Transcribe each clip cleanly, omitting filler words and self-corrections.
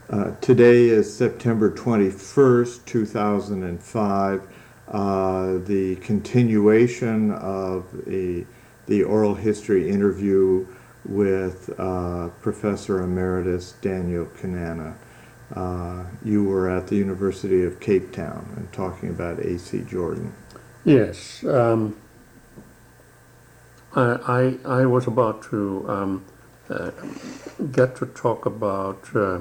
Today is September 21st, 2005. The continuation of the oral history interview with Professor Emeritus Daniel Kanana. You were at the University of Cape Town and talking about A.C. Jordan. Yes. I was about to get to talk about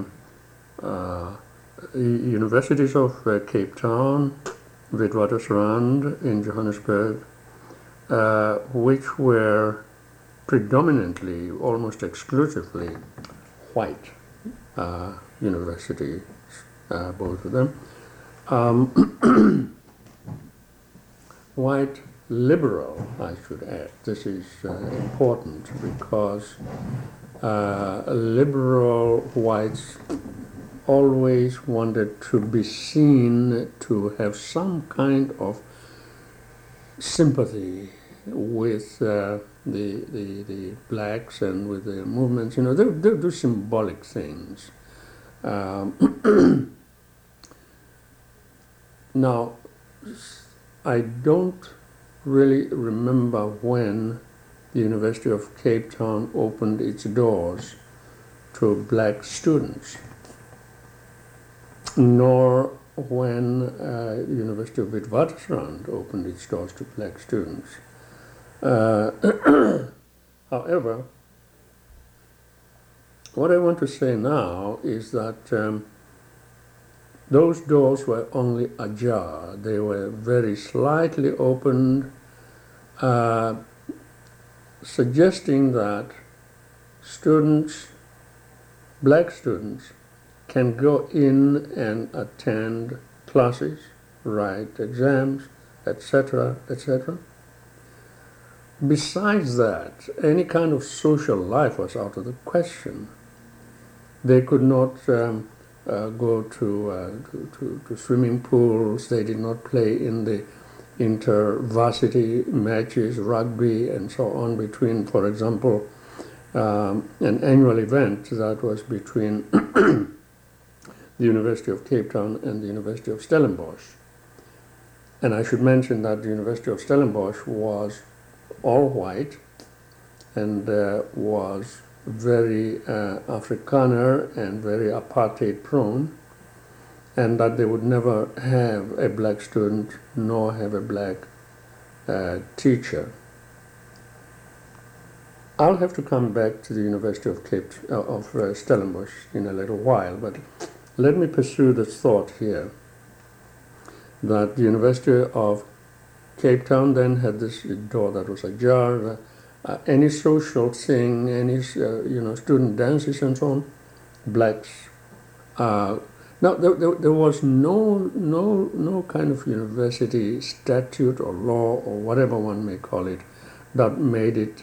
universities of Cape Town, Witwatersrand in Johannesburg, which were predominantly, almost exclusively, white universities, both of them. White liberal, I should add. This is important because liberal whites always wanted to be seen to have some kind of sympathy with the blacks and with the movements. You know, they do symbolic things. Now, I don't really remember when the University of Cape Town opened its doors to black students, nor when the University of Witwatersrand opened its doors to black students. However, what I want to say now is that those doors were only ajar. They were very slightly opened, suggesting that students, black students, can go in and attend classes, write exams, etc., etc. Besides that, any kind of social life was out of the question. They could not go to swimming pools. They did not play in the inter-varsity matches, rugby, and so on between, for example, an annual event that was between the University of Cape Town and the University of Stellenbosch. And I should mention that the University of Stellenbosch was all white and was very Afrikaner and very apartheid prone, and that they would never have a black student nor have a black teacher. I'll have to come back to the University of Stellenbosch in a little while, but let me pursue this thought here that the University of Cape Town then had this door that was ajar. Any social thing, any student dances and so on, blacks. Now there was no kind of university statute or law or whatever one may call it that made it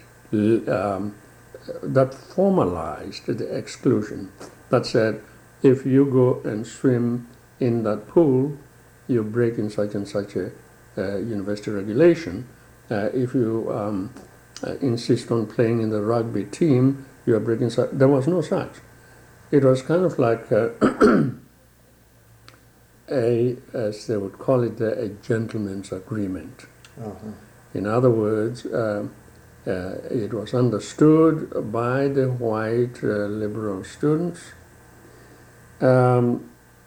that formalized the exclusion. That said, if you go and swim in that pool, you break in such and such a university regulation. If you insist on playing in the rugby team, you are breaking such. There was no such. It was kind of like as they would call it, a gentleman's agreement. Uh-huh. In other words, it was understood by the white liberal students that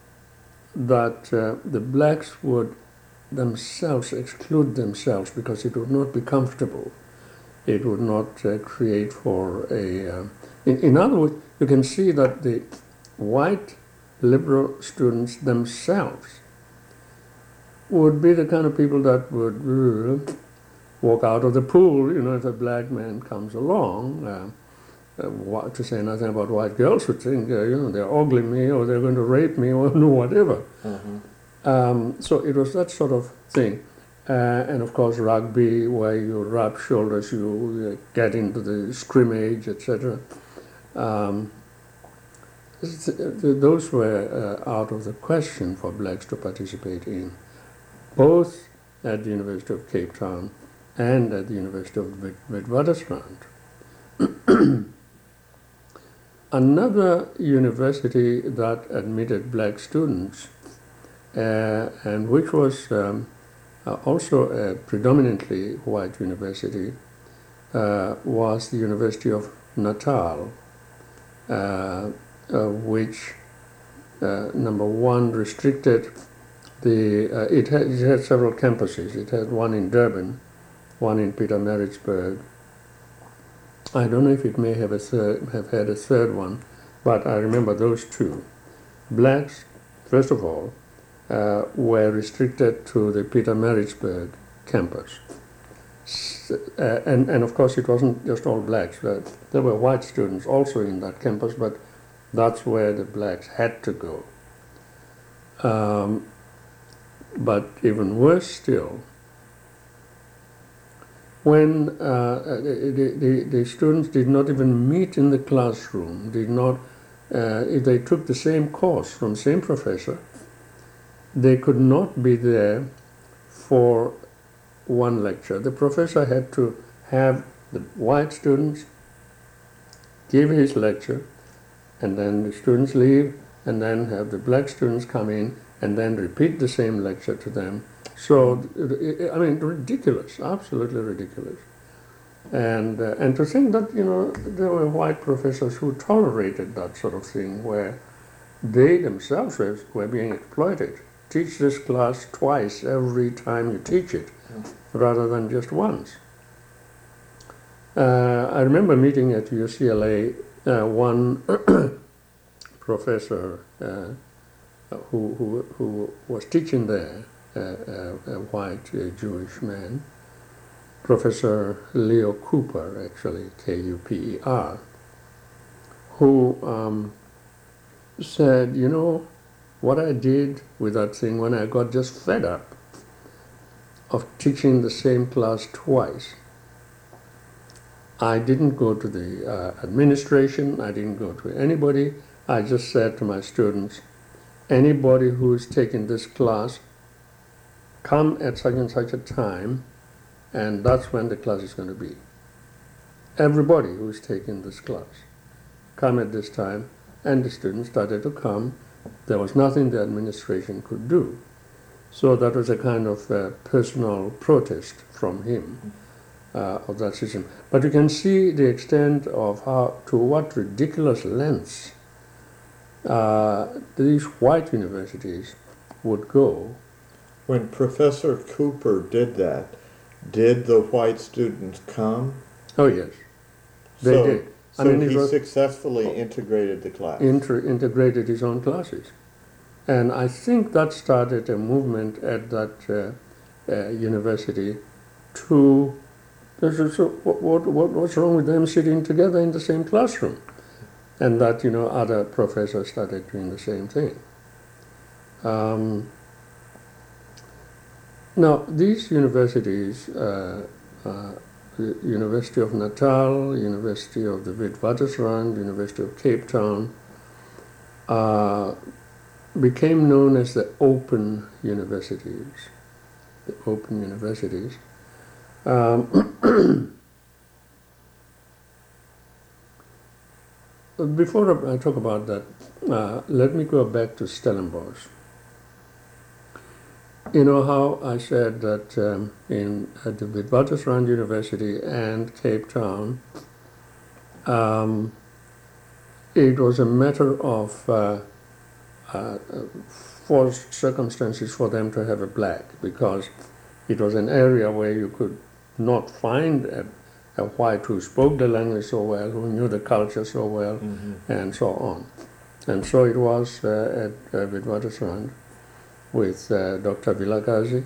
the blacks would themselves exclude themselves because it would not be comfortable. It would not create for a... In other words, you can see that the white liberal students themselves would be the kind of people that would walk out of the pool, if a black man comes along. To say nothing about white girls who think, they're ogling me or they're going to rape me or whatever. Uh-huh. So it was that sort of thing. And of course rugby, where you rub shoulders, you get into the scrimmage, etc. Those were out of the question for blacks to participate in, both at the University of Cape Town and at the University of Witwatersrand. another university that admitted black students, and which was also a predominantly white university, was the University of Natal, which, number one, restricted it had several campuses. It had one in Durban, one in Pietermaritzburg. I don't know if it may have had a third one, but I remember those two. Blacks, first of all, were restricted to the Pietermaritzburg campus. And of course it wasn't just all blacks. There were white students also in that campus, but that's where the blacks had to go. But even worse still, when the students did not even meet in the classroom, if they took the same course from the same professor, they could not be there for one lecture. The professor had to have the white students give his lecture, and then the students leave, and then have the black students come in and then repeat the same lecture to them. So, I mean, ridiculous, absolutely ridiculous. And to think that, there were white professors who tolerated that sort of thing, where they themselves were being exploited. Teach this class twice every time you teach it, rather than just once. I remember meeting at UCLA one professor who was teaching there, a white Jewish man, Professor Leo Cooper, actually, Kuper, who said, what I did with that thing when I got just fed up of teaching the same class twice. I didn't go to the administration, I didn't go to anybody. I just said to my students, anybody who's taking this class, come at such and such a time, and that's when the class is going to be. Everybody who's taking this class, come at this time, and the students started to come. There was nothing the administration could do. So that was a kind of personal protest from him of that system. But you can see the extent of to what ridiculous lengths these white universities would go. When Professor Cooper did that, did the white students come? Oh, yes, they did. So he successfully integrated the class. Integrated his own classes. And I think that started a movement at that university to, what's wrong with them sitting together in the same classroom? And that, other professors started doing the same thing. Now, these universities, the University of Natal, University of the Witwatersrand, University of Cape Town, became known as the Open Universities. The Open Universities. Before I talk about that, let me go back to Stellenbosch. You know how I said that at the Witwatersrand University and Cape Town, it was a matter of forced circumstances for them to have a black, because it was an area where you could not find a white who spoke the language so well, who knew the culture so well, and so on. And so it was at Witwatersrand with Dr. Vilakazi.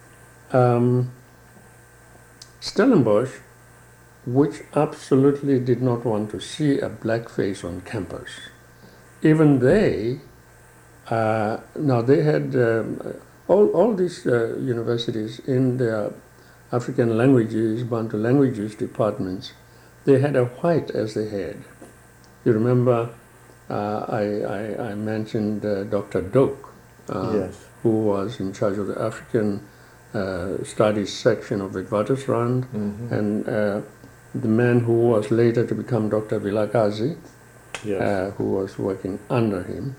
Stellenbosch, which absolutely did not want to see a black face on campus. Even they, now they had all these universities in their African languages, Bantu languages departments, they had a white as the head. You remember I mentioned Dr. Doak, Yes. who was in charge of the African Studies section of Witwatersrand, and the man who was later to become Dr. Vilakazi, Yes. who was working under him.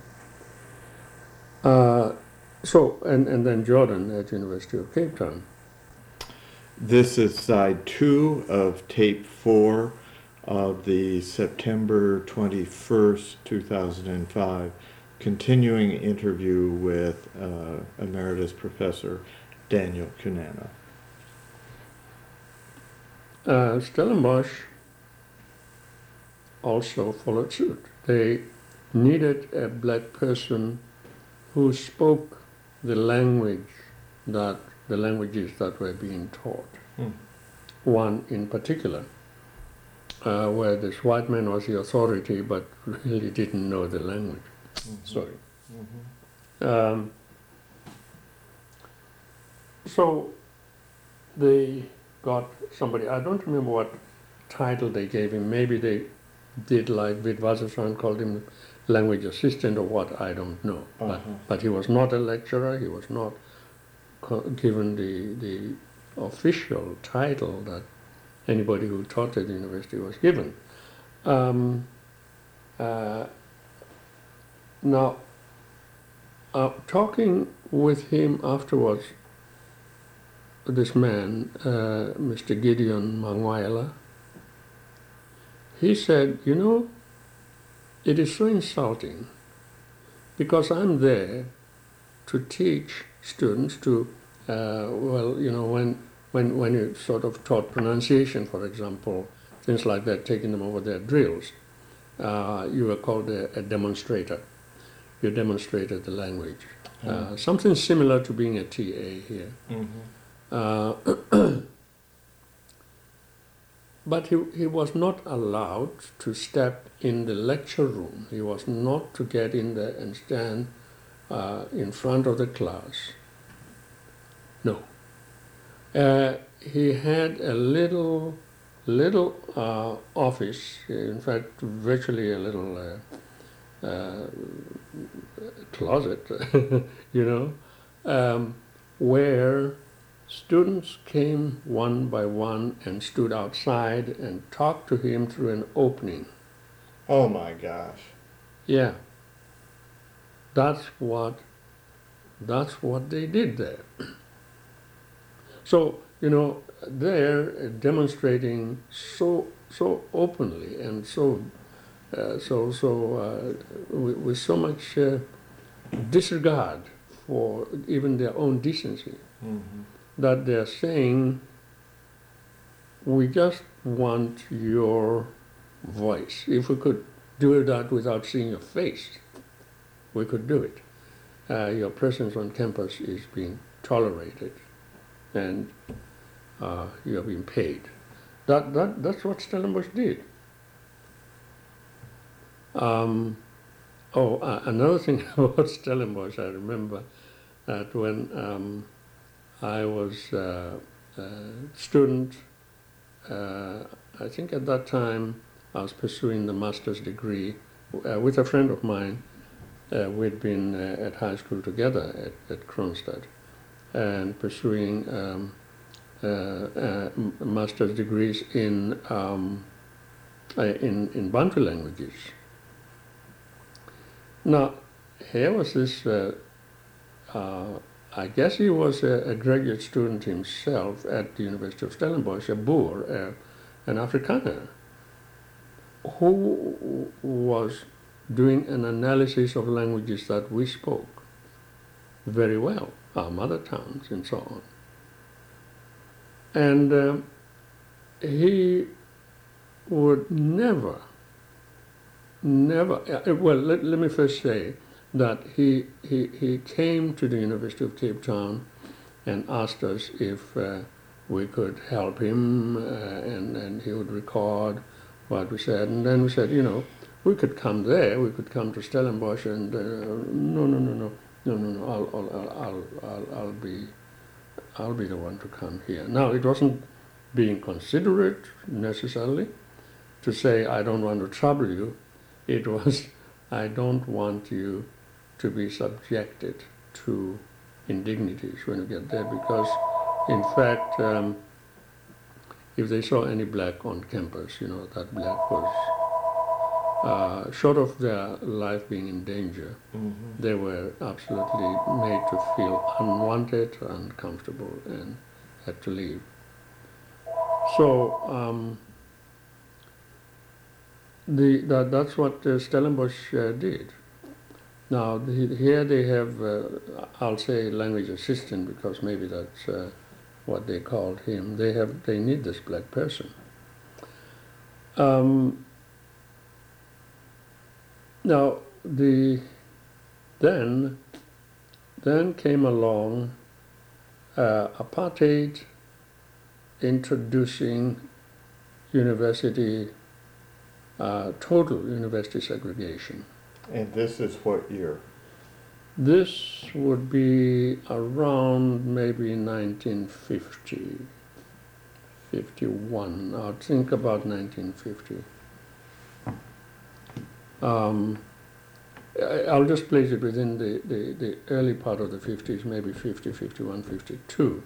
And then Jordan at University of Cape Town. This is side 2 of tape 4 of the September 21st, 2005 continuing interview with Emeritus Professor Daniel Kunana. Stellenbosch also followed suit. They needed a black person who spoke the languages that were being taught. One in particular, where this white man was the authority but really didn't know the language. Sorry. So they got somebody, I don't remember what title they gave him. Maybe they did like Witwatersrand called him language assistant or what, I don't know. But he was not a lecturer, he was not given the official title that anybody who taught at the university was given. Now, talking with him afterwards, this man, Mr. Gideon Mangwaila, he said, you know, it is so insulting because I'm there to teach students to, when you sort of taught pronunciation, for example, things like that, taking them over their drills, you were called a demonstrator. You demonstrated the language. Something similar to being a TA here. But he was not allowed to step in the lecture room. He was not to get in there and stand in front of the class. No. He had a little office, in fact, virtually a little closet, where students came one by one and stood outside and talked to him through an opening. Oh my gosh. Yeah. That's what they did there. So, they're demonstrating so openly and with so much disregard for even their own decency, that they're saying, we just want your voice. If we could do that without seeing your face, we could do it. Your presence on campus is being tolerated, and you're being paid. That's what Stellenbosch did. Another thing about Stellenbosch, I remember that when I was a student, I think at that time I was pursuing the master's degree with a friend of mine. We'd been at high school together at Kronstadt and pursuing master's degrees in Bantu languages. Now, here was this, I guess he was a graduate student himself at the University of Stellenbosch, a Boer, an Afrikaner, who was doing an analysis of languages that we spoke very well, our mother tongues and so on. And he would never, well, let me first say that he came to the University of Cape Town and asked us if we could help him, and he would record what we said. And then we said, we could come there, we could come to Stellenbosch, and no, I'll be the one to come here. Now, it wasn't being considerate necessarily to say, I don't want to trouble you. It was, I don't want you to be subjected to indignities when you get there, because in fact, if they saw any black on campus, that black was short of their life being in danger, they were absolutely made to feel unwanted, uncomfortable, and had to leave. So that's what Stellenbosch did. Now here they have, I'll say language assistant because maybe that's what they called him. They need this black person. Now then came along apartheid introducing total university segregation. And this is what year? This would be around maybe 1950, 51. I'll think about 1950. I'll just place it within the early part of the 50s, maybe 50, 51, 52.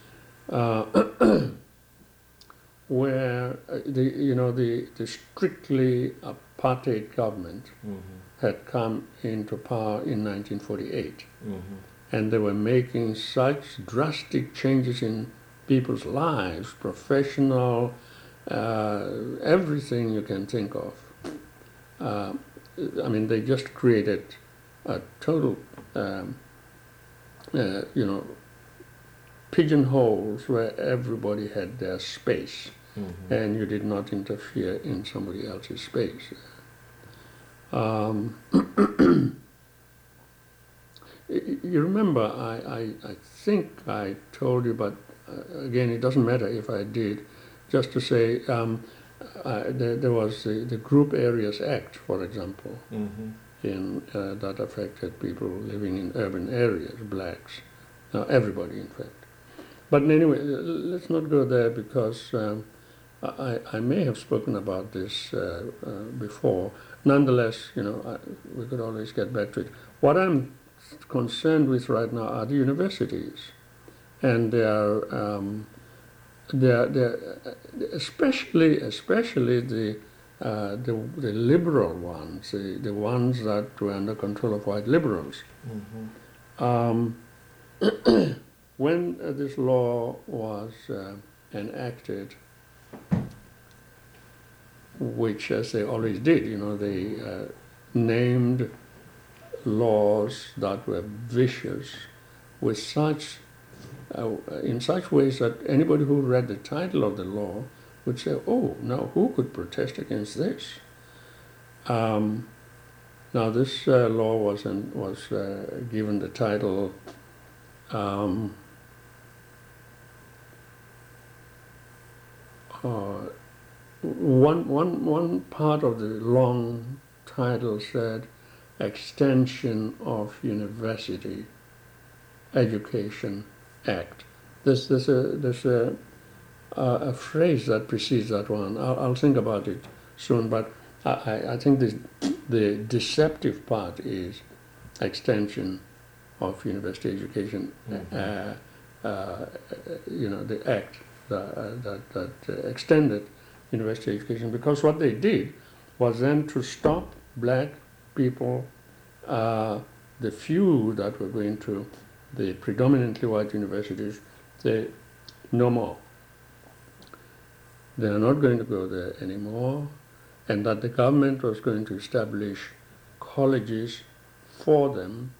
Where the strictly apartheid government had come into power in 1948, and they were making such drastic changes in people's lives, professional, everything you can think of. They just created a total, pigeonholes where everybody had their space. And you did not interfere in somebody else's space. You remember, I think I told you, but again, it doesn't matter if I did, just to say there was the Group Areas Act, for example, that affected people living in urban areas, blacks, everybody in fact. But anyway, let's not go there because I may have spoken about this before. Nonetheless, we could always get back to it. What I'm concerned with right now are the universities, and they're especially the liberal ones, the ones that were under control of white liberals. When this law was enacted, which, as they always did, they named laws that were vicious with in such ways that anybody who read the title of the law would say, oh, now who could protest against this? Now this law was given the title one part of the long title said Extension of University Education Act. There's a phrase that precedes that one. I'll think about it soon, but I think the deceptive part is Extension of University Education, the act that extended university education, because what they did was then to stop black people, the few that were going to the predominantly white universities, say, no more. They are not going to go there anymore, and that the government was going to establish colleges for them,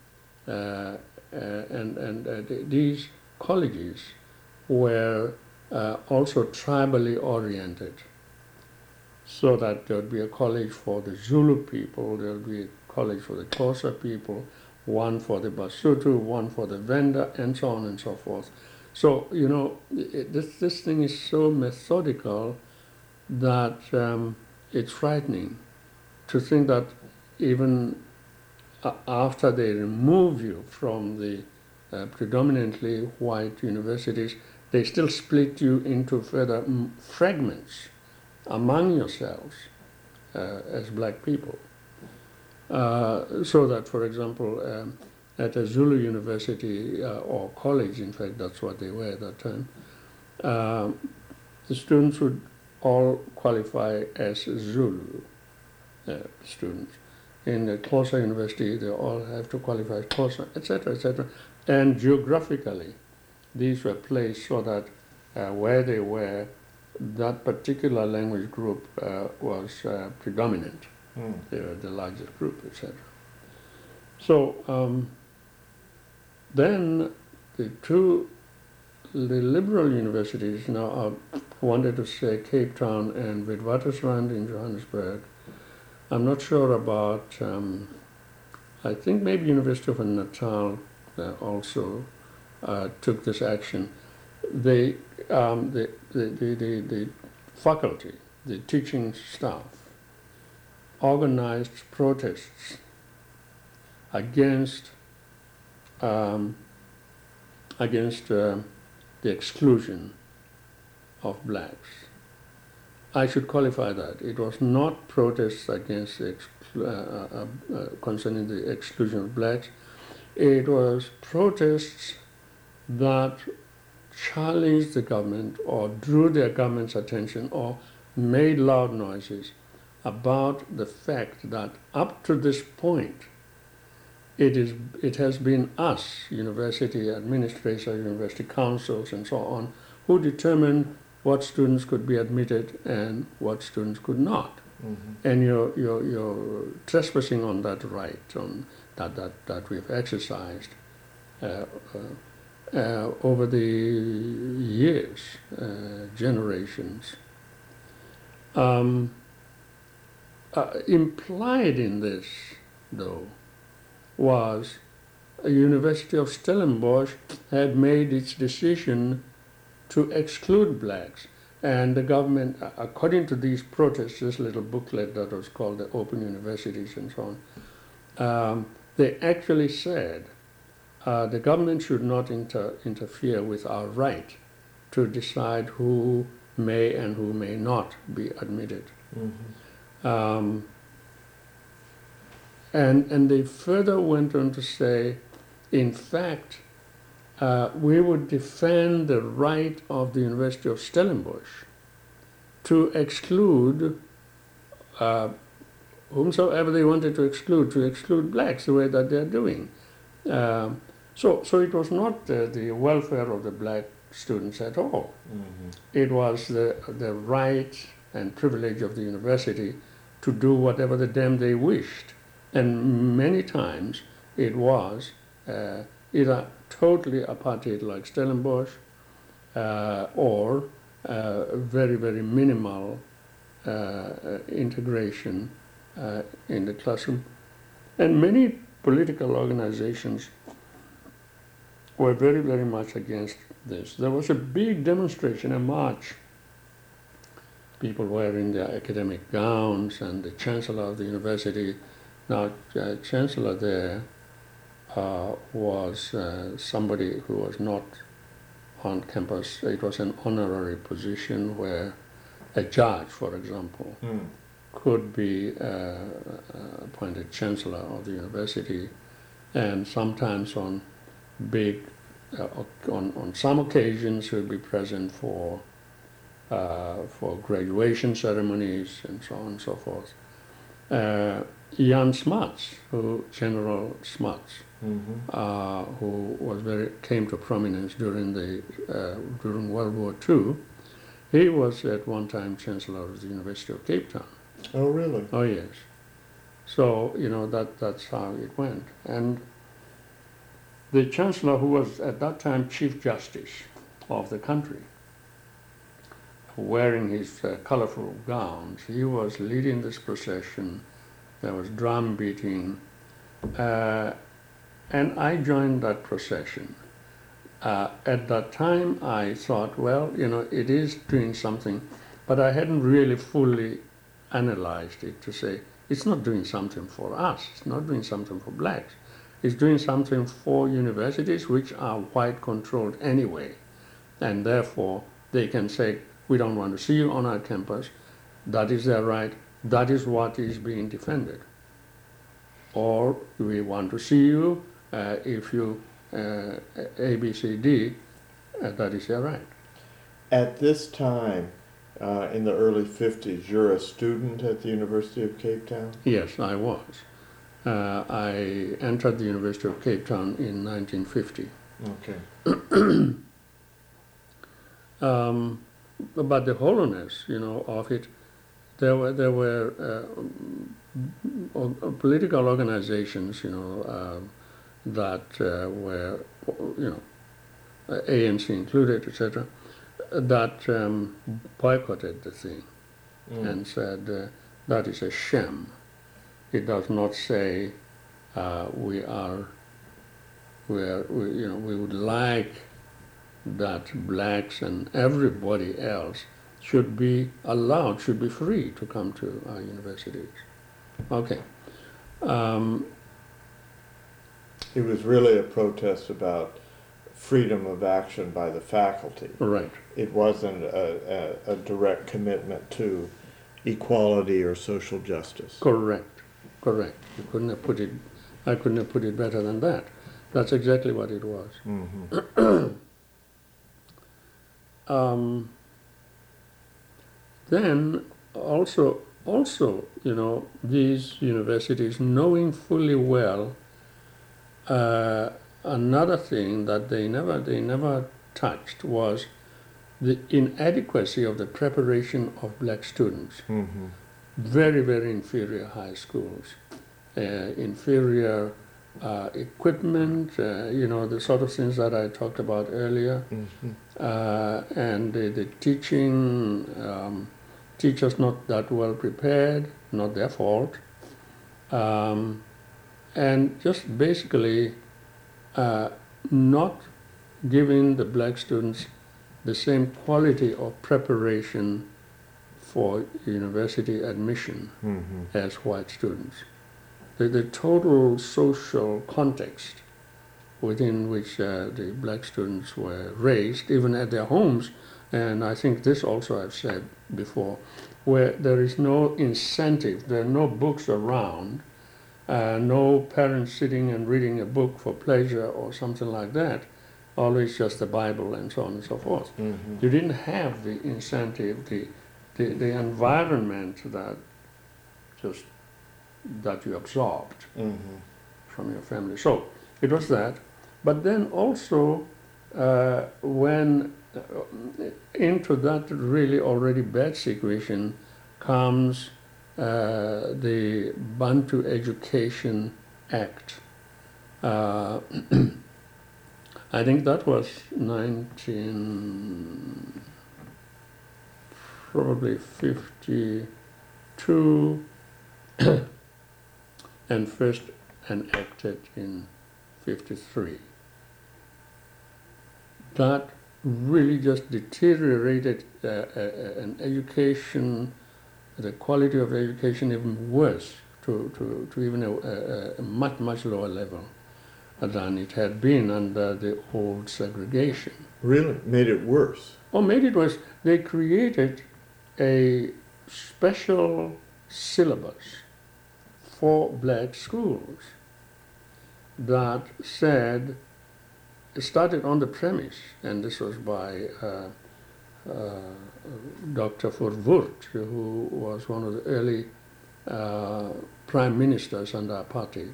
and these colleges were also tribally oriented, so that there would be a college for the Zulu people, there would be a college for the Xhosa people, one for the Basotho, one for the Venda, and so on and so forth. So, this thing is so methodical that it's frightening to think that even after they remove you from the predominantly white universities, they still split you into further fragments among yourselves as black people. So that, for example, at a Zulu university or college, in fact, that's what they were at that time, the students would all qualify as Zulu. students. In the Xhosa University, they all have to qualify as Xhosa, etc., etc. And geographically, these were placed so that where they were, that particular language group was predominant. They were the largest group, etc. So then the liberal universities now wanted to say Cape Town and Witwatersrand in Johannesburg. I'm not sure about, I think maybe University of Natal also took this action. The faculty, the teaching staff, organized protests against the exclusion of blacks. I should qualify that. It was not protests against concerning the exclusion of blacks. It was protests that challenged the government or drew their government's attention or made loud noises about the fact that up to this point, it has been us, university administrators, university councils, and so on, who determined what students could be admitted and what students could not. Mm-hmm. And you're trespassing on that right, on that we've exercised over the years, generations. Implied in this, though, was a University of Stellenbosch had made its decision to exclude blacks. And the government, according to these protests, this little booklet that was called the Open Universities and so on, they actually said the government should not interfere with our right to decide who may and who may not be admitted. Mm-hmm. And they further went on to say, in fact, we would defend the right of the University of Stellenbosch to exclude whomsoever they wanted to exclude blacks the way that they're doing. So it was not the welfare of the black students at all. Mm-hmm. It was the right and privilege of the university to do whatever the damn they wished. And many times it was either totally apartheid like Stellenbosch or very, very minimal integration in the classroom. And many political organizations were very, very much against this. There was a big demonstration, a march, people wearing their academic gowns, and the chancellor of the university. Now, chancellor there was somebody who was not on campus. It was an honorary position where a judge, for example, could be appointed chancellor of the university, and sometimes on big, on some occasions he would be present for graduation ceremonies and so on and so forth. Jan Smuts, General Smuts, who came to prominence during World War II, he was at one time Chancellor of the University of Cape Town. Oh, really? Oh, yes. So that's how it went. And the Chancellor, who was at that time Chief Justice of the country, wearing his colorful gowns, he was leading this procession. There was drum beating, and I joined that procession. At that time, I thought, well, it is doing something, but I hadn't really fully analyzed it to say, it's not doing something for us, it's not doing something for blacks, it's doing something for universities which are white controlled anyway, and therefore they can say, we don't want to see you on our campus, that is their right, that is what is being defended. Or we want to see you if you A, B, C, D, that is their right. At this time, in the early 50s. You're a student at the University of Cape Town? Yes, I was. I entered the University of Cape Town in 1950. Okay. But the hollowness, of it, there were political organizations, that were, ANC included, etc., that boycotted the thing and said that is a sham. It does not say we would like that blacks and everybody else should be allowed, should be free to come to our universities. Okay. It was really a protest about freedom of action by the faculty. Right. It wasn't a direct commitment to equality or social justice. Correct. You couldn't have put it, I couldn't have put it better than that. That's exactly what it was. Mm-hmm. Then also, these universities, knowing fully well another thing that they never touched was the inadequacy of the preparation of black students. Mm-hmm. Very, very inferior high schools, inferior equipment, the sort of things that I talked about earlier, and the teaching, teachers not that well prepared, not their fault, and just basically not giving the black students the same quality of preparation for university admission as white students. The total social context within which the black students were raised, even at their homes, and I think this also I've said before, where there is no incentive, there are no books around, no parents sitting and reading a book for pleasure or something like that, always just the Bible and so on and so forth. Mm-hmm. You didn't have the incentive, the environment that you absorbed from your family. So it was that. But then also when into that really already bad situation comes the Bantu Education Act. I think that was probably 52 and first enacted in 53. That really just deteriorated an education, the quality of education even worse to even a much, much lower level than it had been under the old segregation. Really? Made it worse? Oh, made it worse. They created a special syllabus for black schools that said, it started on the premise, and this was by Dr. Verwoerd, who was one of the early prime ministers under apartheid,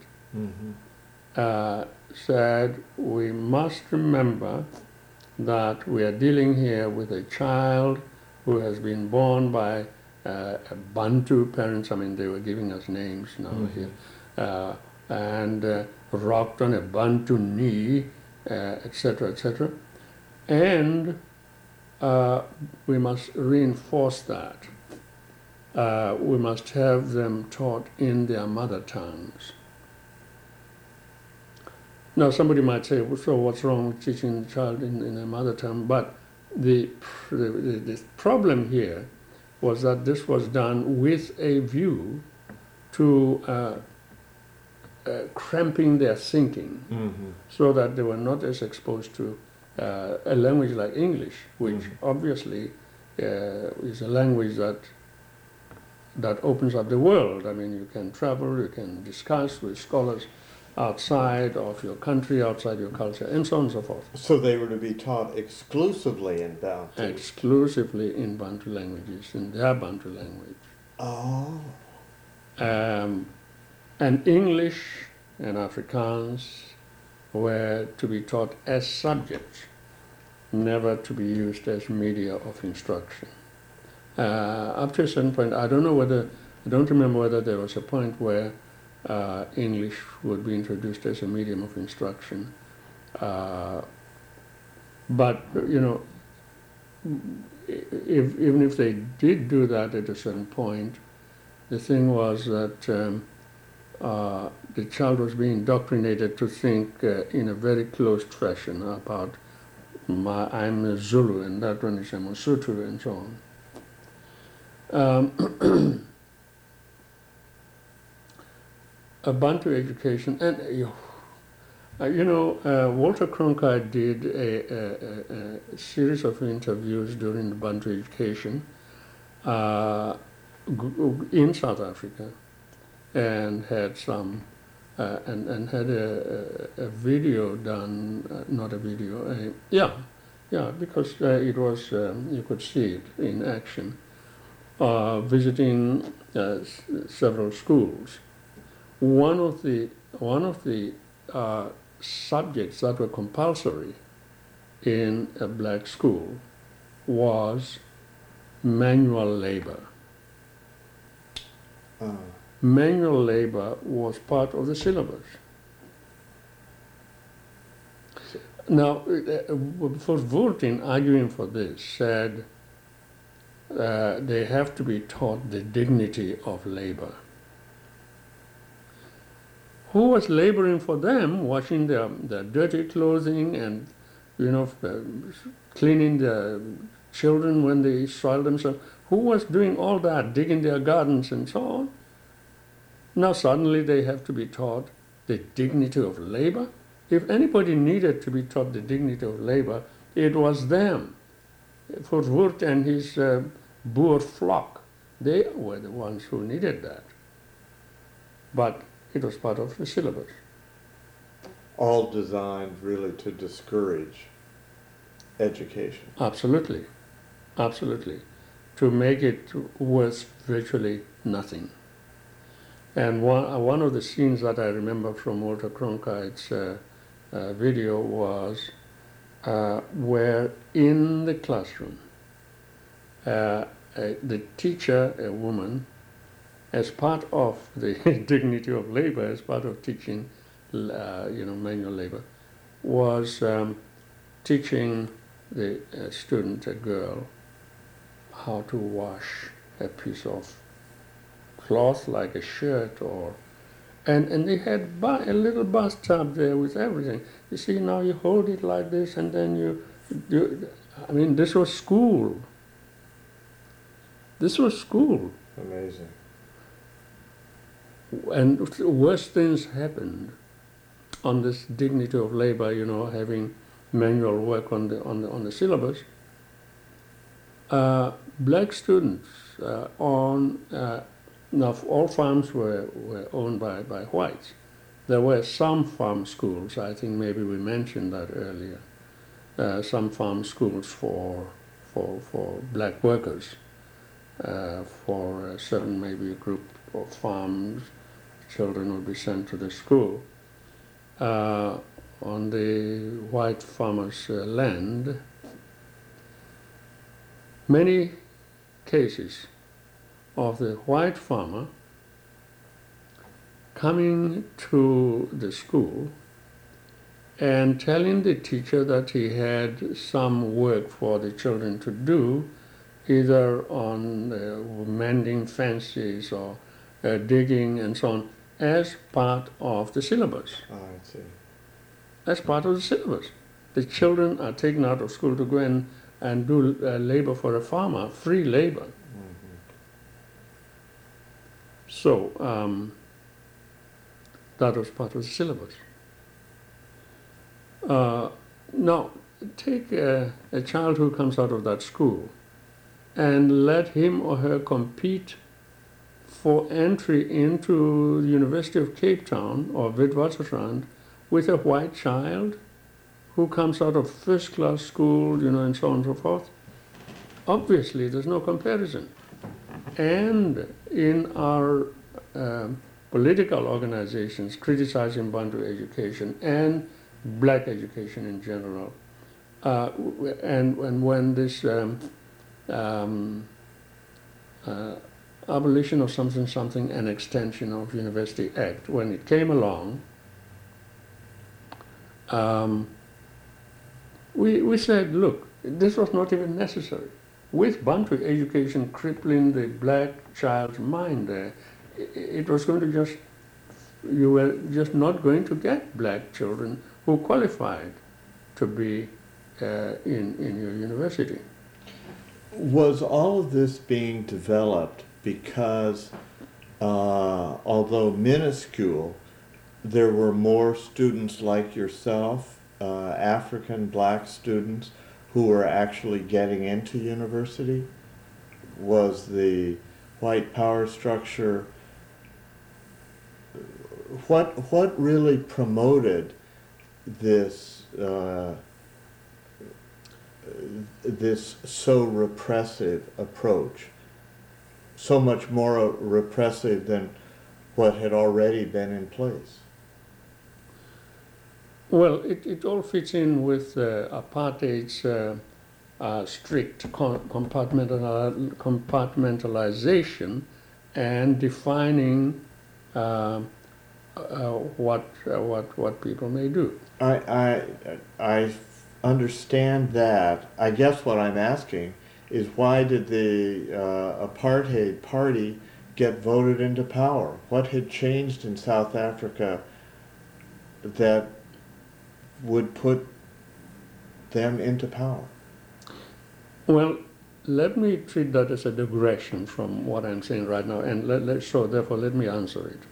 said we must remember that we are dealing here with a child who has been born by Bantu parents. I mean, they were giving us names now here, and rocked on a Bantu knee, etc., etc. And we must reinforce that. We must have them taught in their mother tongues. Now, somebody might say, well, so what's wrong with teaching the child in their mother tongue? But the problem here was that this was done with a view to cramping their thinking, so that they were not as exposed to a language like English, which obviously is a language that opens up the world. I mean, you can travel, you can discuss with scholars outside of your country, outside your culture, and so on and so forth. So they were to be taught exclusively in Bantu. Exclusively in Bantu languages, in their Bantu language. Oh. And English and Afrikaans were to be taught as subjects, never to be used as media of instruction. Up to a certain point, I don't remember whether there was a point where English would be introduced as a medium of instruction. But, even if they did do that at a certain point, the thing was that the child was being indoctrinated to think in a very closed fashion about I'm a Zulu and that one is a Mosotho and so on. A Bantu education, and Walter Cronkite did a series of interviews during the Bantu education in South Africa, and had some, and had a video done, not a video, because it was you could see it in action, visiting several schools. One of the subjects that were compulsory in a black school was manual labor. Manual labor was part of the syllabus. Now, for Wurtin, arguing for this, said they have to be taught the dignity of labor. Who was laboring for them, washing their dirty clothing and, cleaning the children when they soiled themselves? Who was doing all that, digging their gardens and so on? Now suddenly they have to be taught the dignity of labor. If anybody needed to be taught the dignity of labor, it was them. For Wurt and his Boer flock, they were the ones who needed that. But it was part of the syllabus. All designed really to discourage education. Absolutely. Absolutely. To make it worth virtually nothing. And one of the scenes that I remember from Walter Cronkite's video was where in the classroom, the teacher, a woman, as part of the dignity of labor, as part of teaching, manual labor, was teaching the student, a girl, how to wash a piece of cloth like a shirt, and they had a little bathtub there with everything. You see, now you hold it like this, and then this was school. This was school. Amazing. And worse things happened on this dignity of labor, having manual work on the syllabus. Black students now all farms were owned by whites. There were some farm schools, I think maybe we mentioned that earlier, some farm schools for black workers, for a certain maybe group of farms, children would be sent to the school. On the white farmers' land, many cases of the white farmer coming to the school and telling the teacher that he had some work for the children to do, either on mending fences or digging and so on, as part of the syllabus. Oh, I see. As part of the syllabus. The children are taken out of school to go and do labor for a farmer, free labor. Mm-hmm. So that was part of the syllabus. Now, take a child who comes out of that school and let him or her compete for entry into the University of Cape Town or Witwatersrand with a white child who comes out of first-class school, and so on and so forth. Obviously, there's no comparison. And in our political organizations criticizing Bantu education and black education in general, and when this Abolition of something, an extension of University Act, when it came along, we said, look, this was not even necessary. With Bantu education crippling the black child's mind there, it was going to you were just not going to get black children who qualified to be in your university. Was all of this being developed because, although minuscule, there were more students like yourself, African black students, who were actually getting into university? Was the white power structure, what really promoted this this so repressive approach, so much more repressive than what had already been in place? Well, it all fits in with apartheid's strict compartmentalization and defining what people may do. I understand that. I guess what I'm asking is, why did the apartheid party get voted into power? What had changed in South Africa that would put them into power? Well, let me treat that as a digression from what I'm saying right now, and so therefore let me answer it.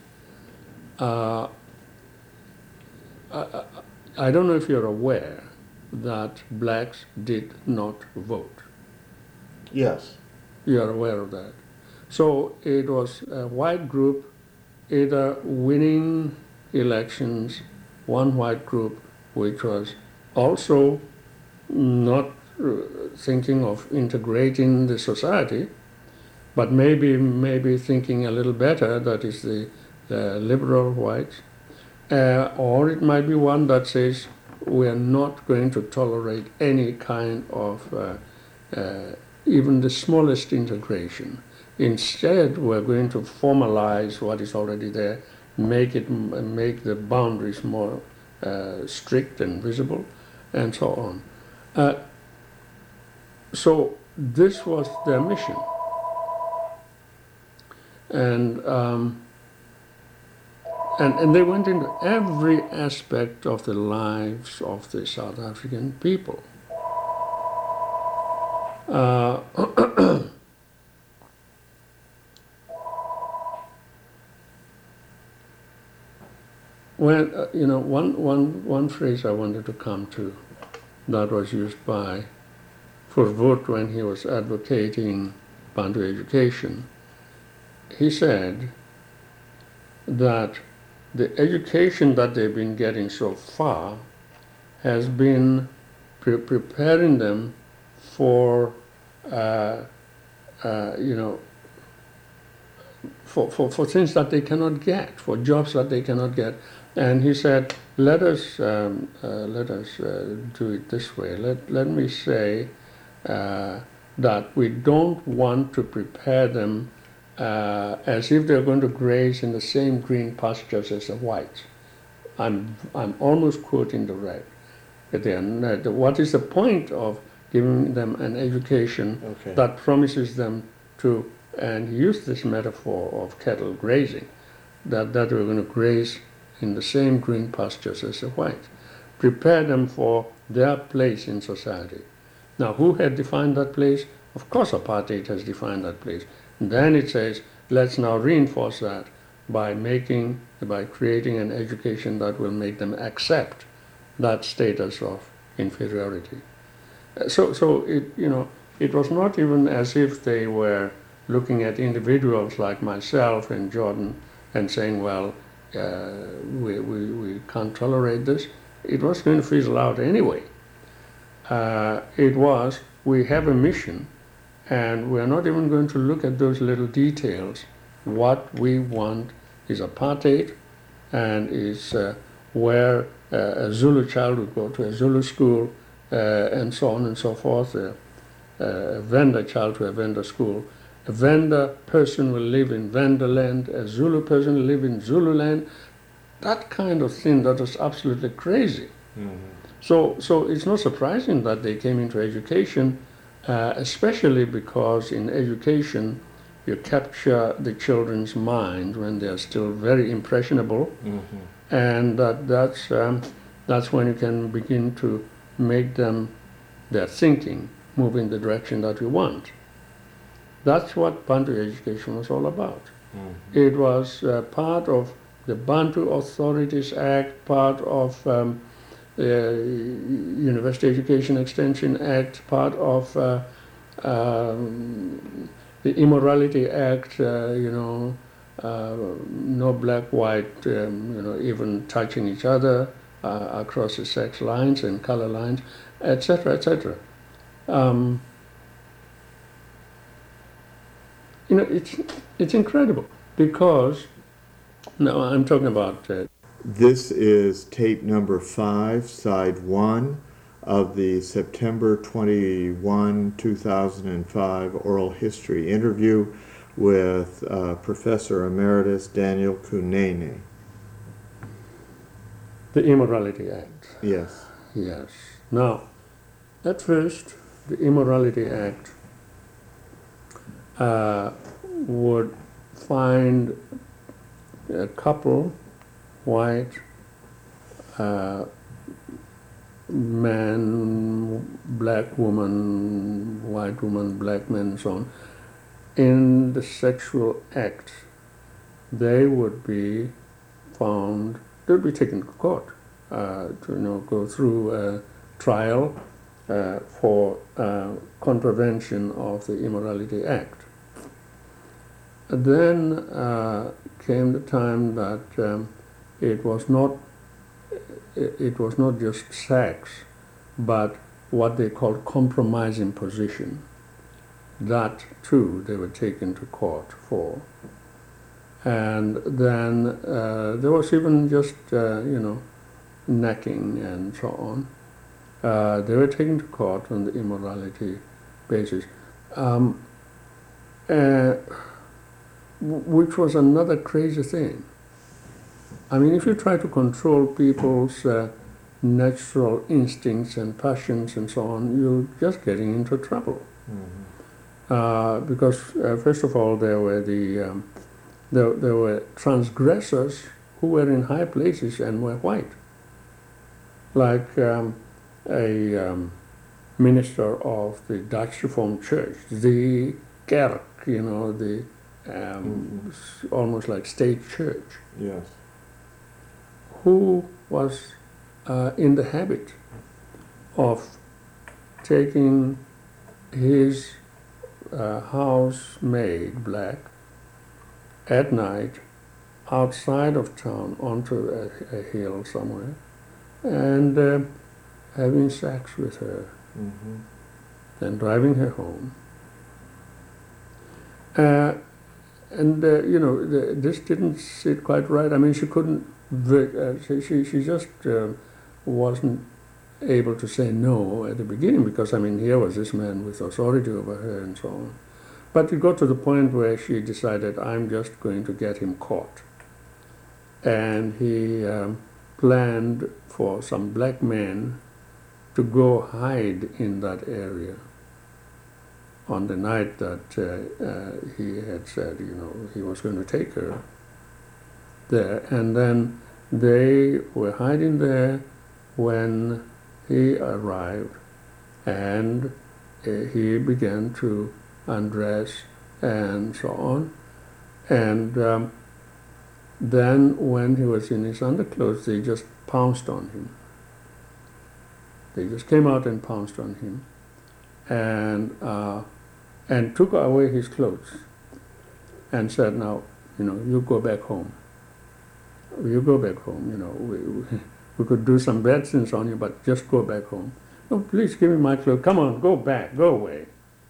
I don't know if you're aware that blacks did not vote. Yes. You're aware of that. So it was a white group either winning elections, one white group which was also not thinking of integrating the society, but maybe thinking a little better, that is the liberal whites, or it might be one that says we are not going to tolerate any kind of even the smallest integration. Instead, we're going to formalize what is already there, make the boundaries more strict and visible, and so on. So this was their mission, and they went into every aspect of the lives of the South African people. When one phrase I wanted to come to that was used by Verwoerd when he was advocating Bantu education. He said that the education that they've been getting so far has been preparing them for for things that they cannot get, for jobs that they cannot get. And he said, let us do it this way. Let me say that we don't want to prepare them as if they're going to graze in the same green pastures as the whites. I'm almost quoting direct. What is the point of giving them an education that promises them to, and he used this metaphor of cattle grazing, that we're going to graze in the same green pastures as the whites. Prepare them for their place in society. Now, who had defined that place? Of course, apartheid has defined that place. And then it says, let's now reinforce that by creating an education that will make them accept that status of inferiority. So it was not even as if they were looking at individuals like myself and Jordan and saying, well, we can't tolerate this. It was going to fizzle out anyway. It was, we have a mission, and we're not even going to look at those little details. What we want is apartheid, and is where a Zulu child would go to a Zulu school, and so on and so forth, a Venda child to a Venda school. A Venda person will live in Venda land, a Zulu person will live in Zulu land. That kind of thing, that was absolutely crazy. Mm-hmm. So it's not surprising that they came into education, especially because in education you capture the children's mind when they are still very impressionable, mm-hmm. and that's when you can begin to make them, their thinking, move in the direction that you want. That's what Bantu education was all about. Mm-hmm. It was part of the Bantu Authorities Act, part of University Education Extension Act, part of the Immorality Act, no black, white, even touching each other across the sex lines and color lines, etc., etc. It's incredible because now I'm talking about. This is tape number 5, side 1 of the September 21, 2005 oral history interview with Professor Emeritus Daniel Kunene. The Immorality Act. Yes. Yes. Now, at first, the Immorality Act would find a couple, white man, black woman, white woman, black man, and so on, in the sexual act. They would be found, they would be taken to court to go through a trial for contravention of the Immorality Act. Then came the time that it was not just sex, but what they called compromising position. That too they were taken to court for. And then there was even just necking and so on. They were taken to court on the immorality basis, which was another crazy thing. I mean, if you try to control people's natural instincts and passions and so on, you're just getting into trouble. Mm-hmm. Because first of all, there were there were transgressors who were in high places and were white, like a minister of the Dutch Reformed Church, the kerk, the almost like state church. Yes. Who was in the habit of taking his housemaid, black, at night outside of town onto a hill somewhere and having sex with her, mm-hmm. and driving her home. This didn't sit quite right. I mean, she couldn't. She just wasn't able to say no at the beginning because, I mean, here was this man with authority over her and so on. But it got to the point where she decided, I'm just going to get him caught. And he planned for some black men to go hide in that area on the night that he had said, he was going to take her there. And then they were hiding there when he arrived, and he began to undress and so on. And then when he was in his underclothes, they just pounced on him. They just came out and pounced on him and took away his clothes and said, now, you go back home. You go back home, we could do some bad things on you, but just go back home. Oh, please give me my clothes. Come on, go back, go away.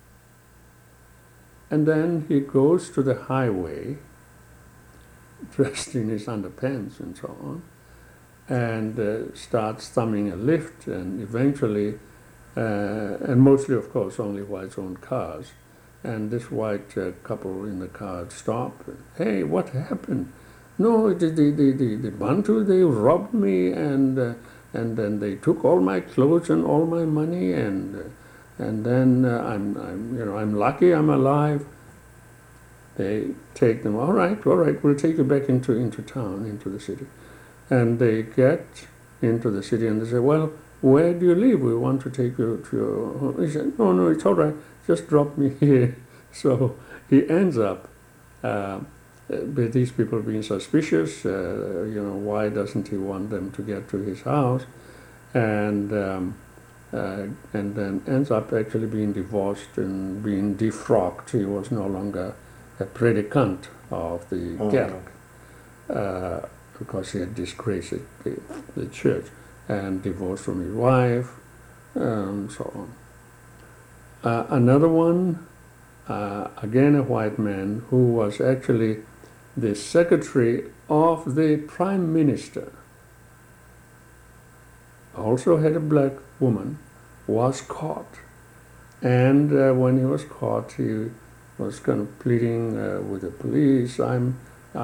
And then he goes to the highway, dressed in his underpants and so on, and starts thumbing a lift, and eventually, and mostly, of course, only whites owned cars. And this white couple in the car stopped. Hey, what happened? No, the Bantu, they robbed me, and then they took all my clothes and all my money, and then I'm lucky I'm alive. They take them. All right, we'll take you back into town, into the city, and they get into the city and they say, well, where do you live? We want to take you to your home. He said, no, it's all right. Just drop me here. So he ends up with these people being suspicious. Why doesn't he want them to get to his house? And then ends up actually being divorced and being defrocked. He was no longer a predicant of the Kerk because he had disgraced the church and divorced from his wife, and so on. Another one, again a white man who was actually the secretary of the prime minister, also had a black woman, was caught. And when he was caught, he was kind of pleading with the police. I'm,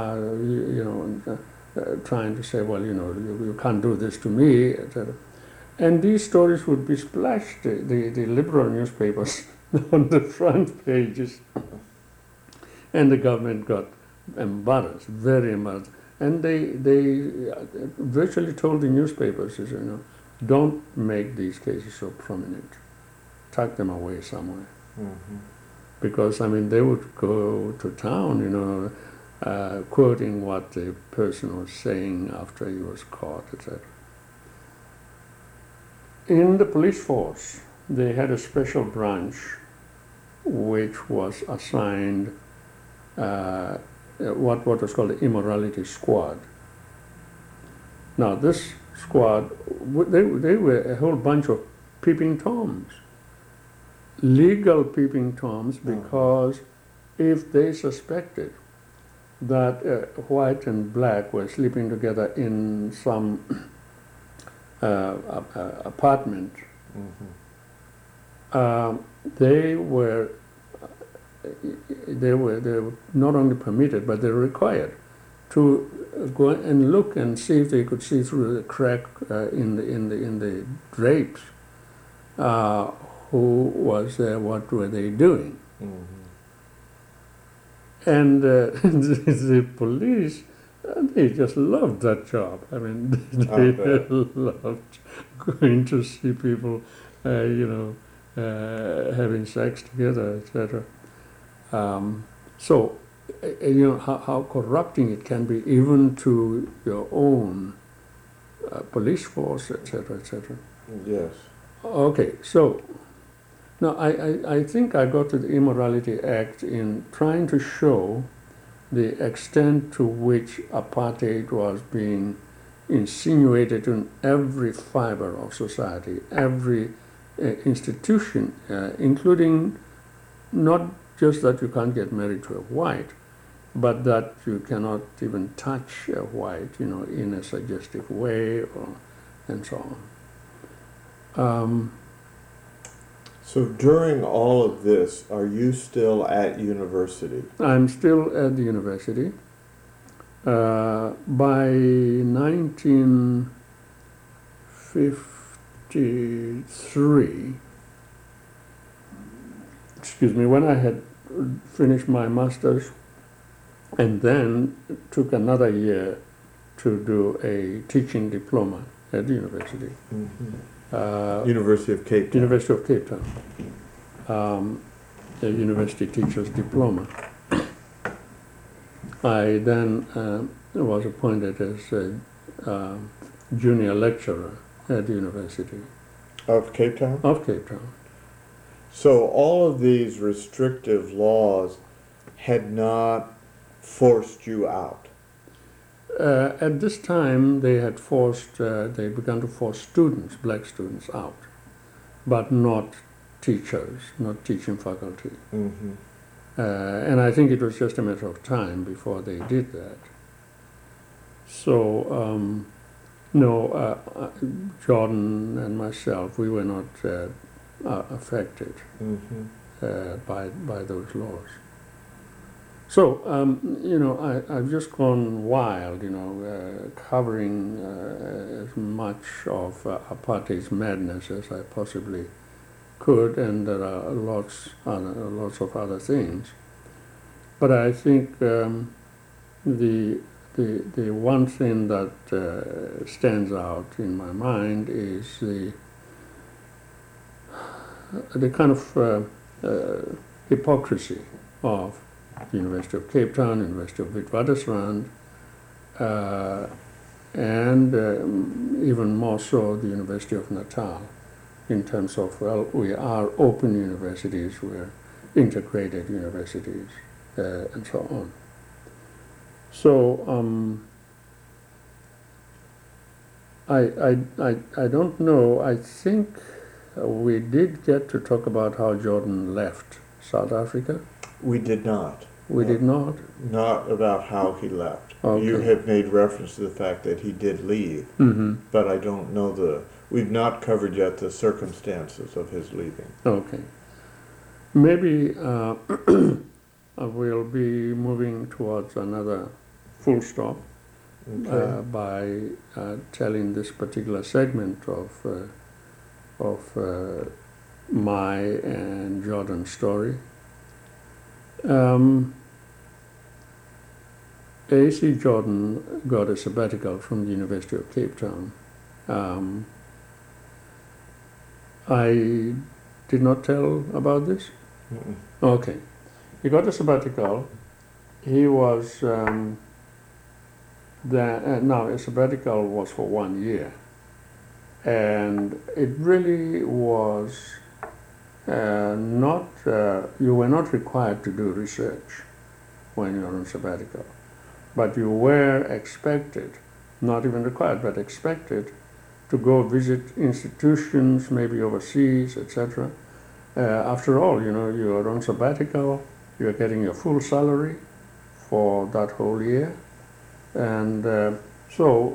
trying to say, well, you can't do this to me, etc. And these stories would be splashed, the liberal newspapers, on the front pages. And the government got embarrassed, very embarrassed. And they virtually told the newspapers, don't make these cases so prominent. Tuck them away somewhere. Mm-hmm. Because, they would go to town, quoting what the person was saying after he was caught, etc. In the police force, they had a special branch which was assigned what was called the immorality squad. Now, this squad, they were a whole bunch of peeping toms, legal peeping toms, because if they suspected that white and black were sleeping together in some apartment, they were not only permitted, but they were required to go and look and see if they could see through the crack in the drapes. Who was there? What were they doing? Mm-hmm. And the police, they just loved that job. They loved going to see people, having sex together, etc. So, how corrupting it can be, even to your own police force, etc., etc. Yes. Okay, so now I think I got to the Immorality Act in trying to show the extent to which apartheid was being insinuated in every fiber of society, every institution, including not just that you can't get married to a white, but that you cannot even touch a white, in a suggestive way, and so on. So during all of this, are you still at university? I'm still at the university. By 1953, when I had finished my master's, and then took another year to do a teaching diploma at the university. Mm-hmm. University of Cape Town. University of Cape Town. A university teacher's diploma. I then was appointed as a junior lecturer at the University. Of Cape Town? Of Cape Town. So all of these restrictive laws had not forced you out? At this time, they began to force students, black students, out, but not teachers, not teaching faculty. Mm-hmm. And I think it was just a matter of time before they did that. So, no, Jordan and myself, we were not affected Mm-hmm. by those laws. So, I've just gone wild, covering as much of apartheid's madness as I possibly could, and there are lots of other things. But I think the one thing that stands out in my mind is the kind of hypocrisy of the University of Cape Town, University of Witwatersrand, and even more so the University of Natal, in terms of, well, we are open universities, we're integrated universities, and so on. So I don't know. I think we did get to talk about how Jordan left South Africa. We did not. We did not? Not about how he left. Okay. You have made reference to the fact that he did leave, Mm-hmm. but I don't know we've not covered yet the circumstances of his leaving. Okay. Maybe we'll be moving towards another full stop Okay. by telling this particular segment of my and Jordan's story. A.C. Jordan got a sabbatical from the University of Cape Town. I did not tell about this? Mm-mm. Okay. He got a sabbatical. He was, now a sabbatical was for 1 year. And it really was not, you were not required to do research when you were on sabbatical. But you were expected, not even required, but expected to go visit institutions, maybe overseas, etc. After all, you are on sabbatical, you are getting your full salary for that whole year. And so,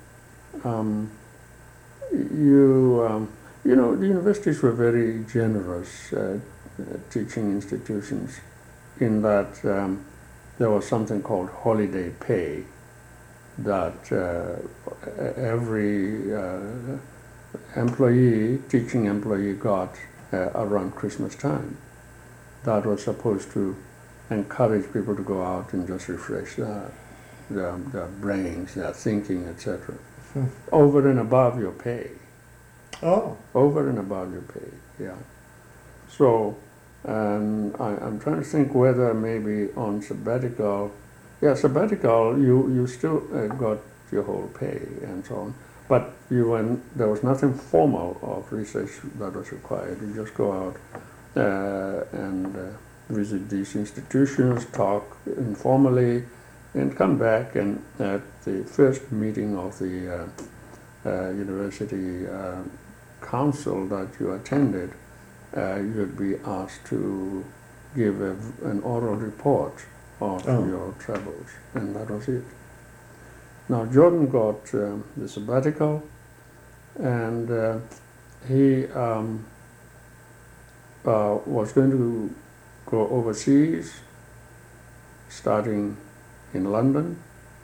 the universities were very generous teaching institutions in that there was something called holiday pay that every teaching employee got around Christmas time. That was supposed to encourage people to go out and just refresh their brains, their thinking, etc. Over and above your pay. Oh. Over and above your pay, yeah. So, I'm trying to think whether maybe on sabbatical, you still got your whole pay and so on, but there was nothing formal of research that was required. You just go out and visit these institutions, talk informally, and come back, and at the first meeting of the university council that you attended, you'd be asked to give an oral report of your travels, and that was it. Now, Jordan got the sabbatical, and he was going to go overseas, starting in London,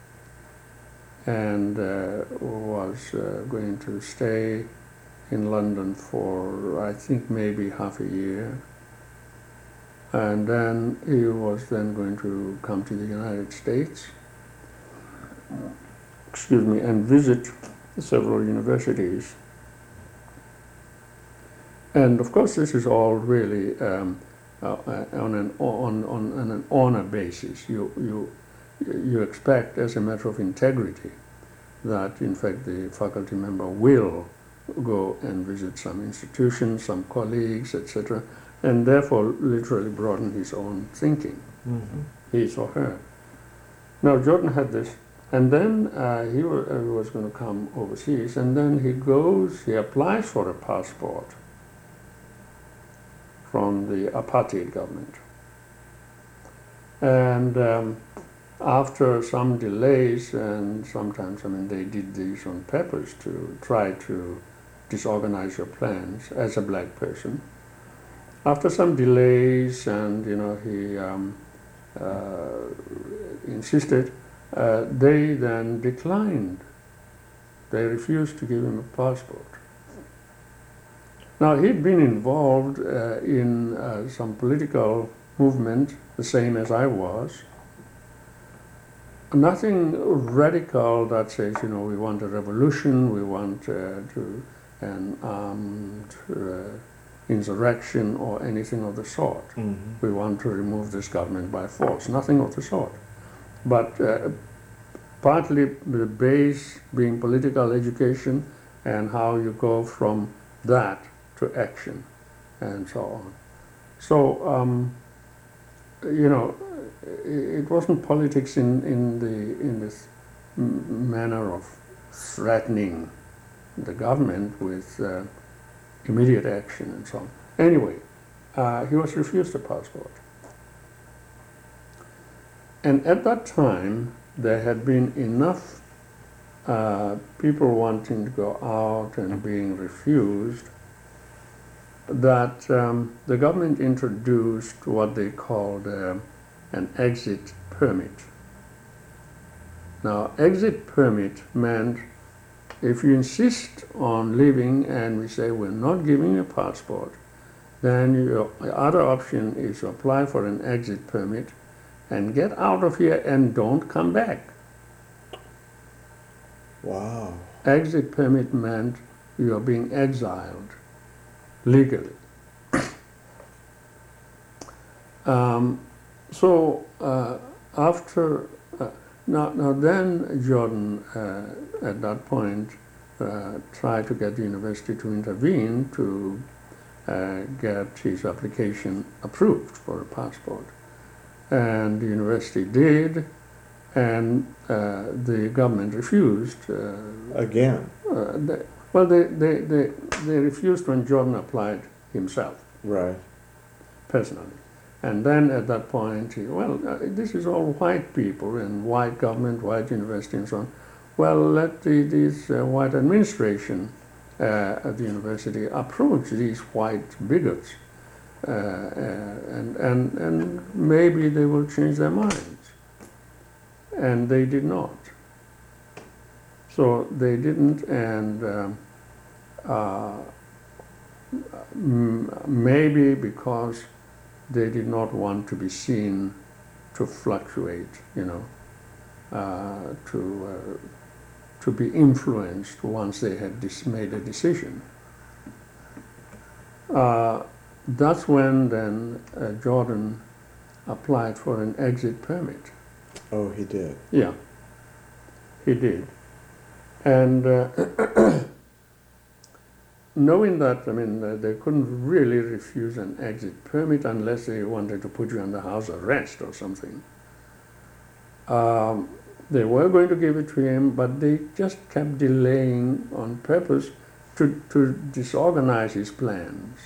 and was going to stay in London for, I think, maybe half a year. And then he was then going to come to the United States, and visit several universities. And of course, this is all really on an honor basis. You expect, as a matter of integrity, that in fact the faculty member will go and visit some institutions, some colleagues, etc., and therefore literally broaden his own thinking, his or her. Now Jordan had this, and then he was going to come overseas, and then he applies for a passport from the apartheid government. And after some delays, and sometimes, they did this on purpose to try to disorganize your plans as a black person. After some delays, and he insisted, they then declined. They refused to give him a passport. Now, he'd been involved in some political movement, the same as I was. Nothing radical that says, we want a revolution, we want an armed insurrection or anything of the sort. Mm-hmm. We want to remove this government by force. Nothing of the sort. But partly the base being political education and how you go from that to action and so on. So, it wasn't politics in this manner of threatening the government with immediate action and so on. Anyway, he was refused a passport. And at that time, there had been enough people wanting to go out and being refused that the government introduced what they called an exit permit. Now, exit permit meant if you insist on leaving and we say we're not giving you a passport, then your other option is to apply for an exit permit and get out of here and don't come back. Wow. Exit permit meant you are being exiled legally. After now then Jordan at that point tried to get the university to intervene to get his application approved for a passport, and the university did, and the government refused again. They refused when Jordan applied himself, right, personally. And then at that point, this is all white people and white government, white university and so on. Well, let this white administration at the university approach these white bigots and maybe they will change their minds. And they did not. So they didn't, and maybe because they did not want to be seen to fluctuate, to be influenced once they had made a decision. That's when then Jordan applied for an exit permit. Oh, he did? Yeah, he did. And knowing that, they couldn't really refuse an exit permit unless they wanted to put you under house arrest or something. They were going to give it to him, but they just kept delaying on purpose to disorganize his plans.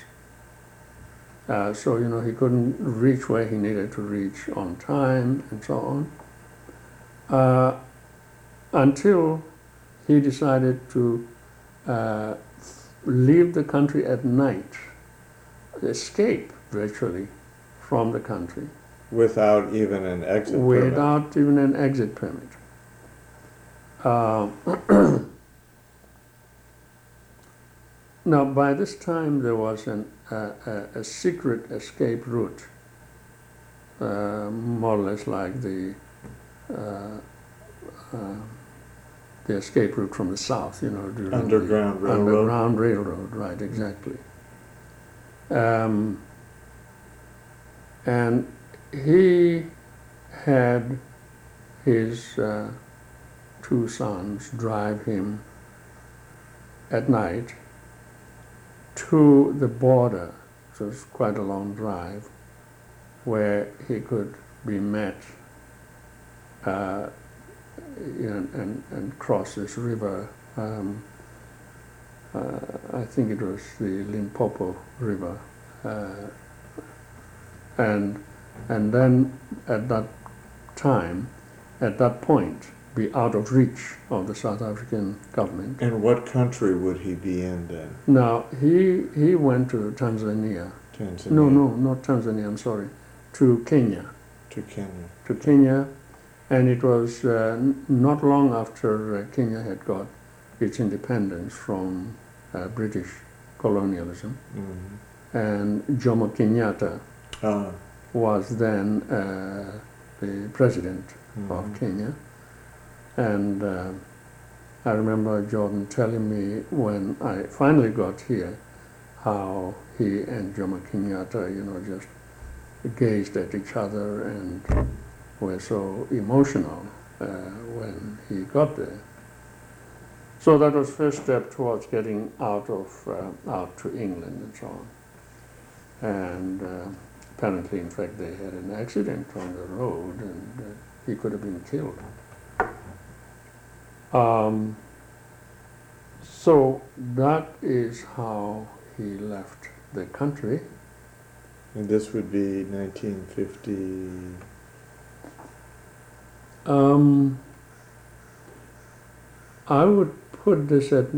So, he couldn't reach where he needed to reach on time and so on. Until he decided to leave the country at night, escape virtually from the country. Without even an exit permit? Without even an exit permit. Now, by this time, there was a secret escape route, more or less like the escape route from the south, during Underground the Railroad. Underground Railroad, right, exactly. And he had his two sons drive him at night to the border, so it was quite a long drive, where he could be met uh, and cross this river. I think it was the Limpopo River, and then at that time, at that point, be out of reach of the South African government. And what country would he be in then? Now he went to Tanzania. Tanzania. No, not Tanzania. I'm sorry, to Kenya. To Kenya. To Kenya, and it was not long after Kenya had got its independence from British colonialism, and Jomo Kenyatta was then the president of Kenya. And I remember Jordan telling me when I finally got here how he and Jomo Kenyatta, just gazed at each other and were so emotional when he got there. So that was first step towards getting out to England and so on. And apparently, in fact, they had an accident on the road and he could have been killed. So that is how he left the country. And this would be 1950? I would put this at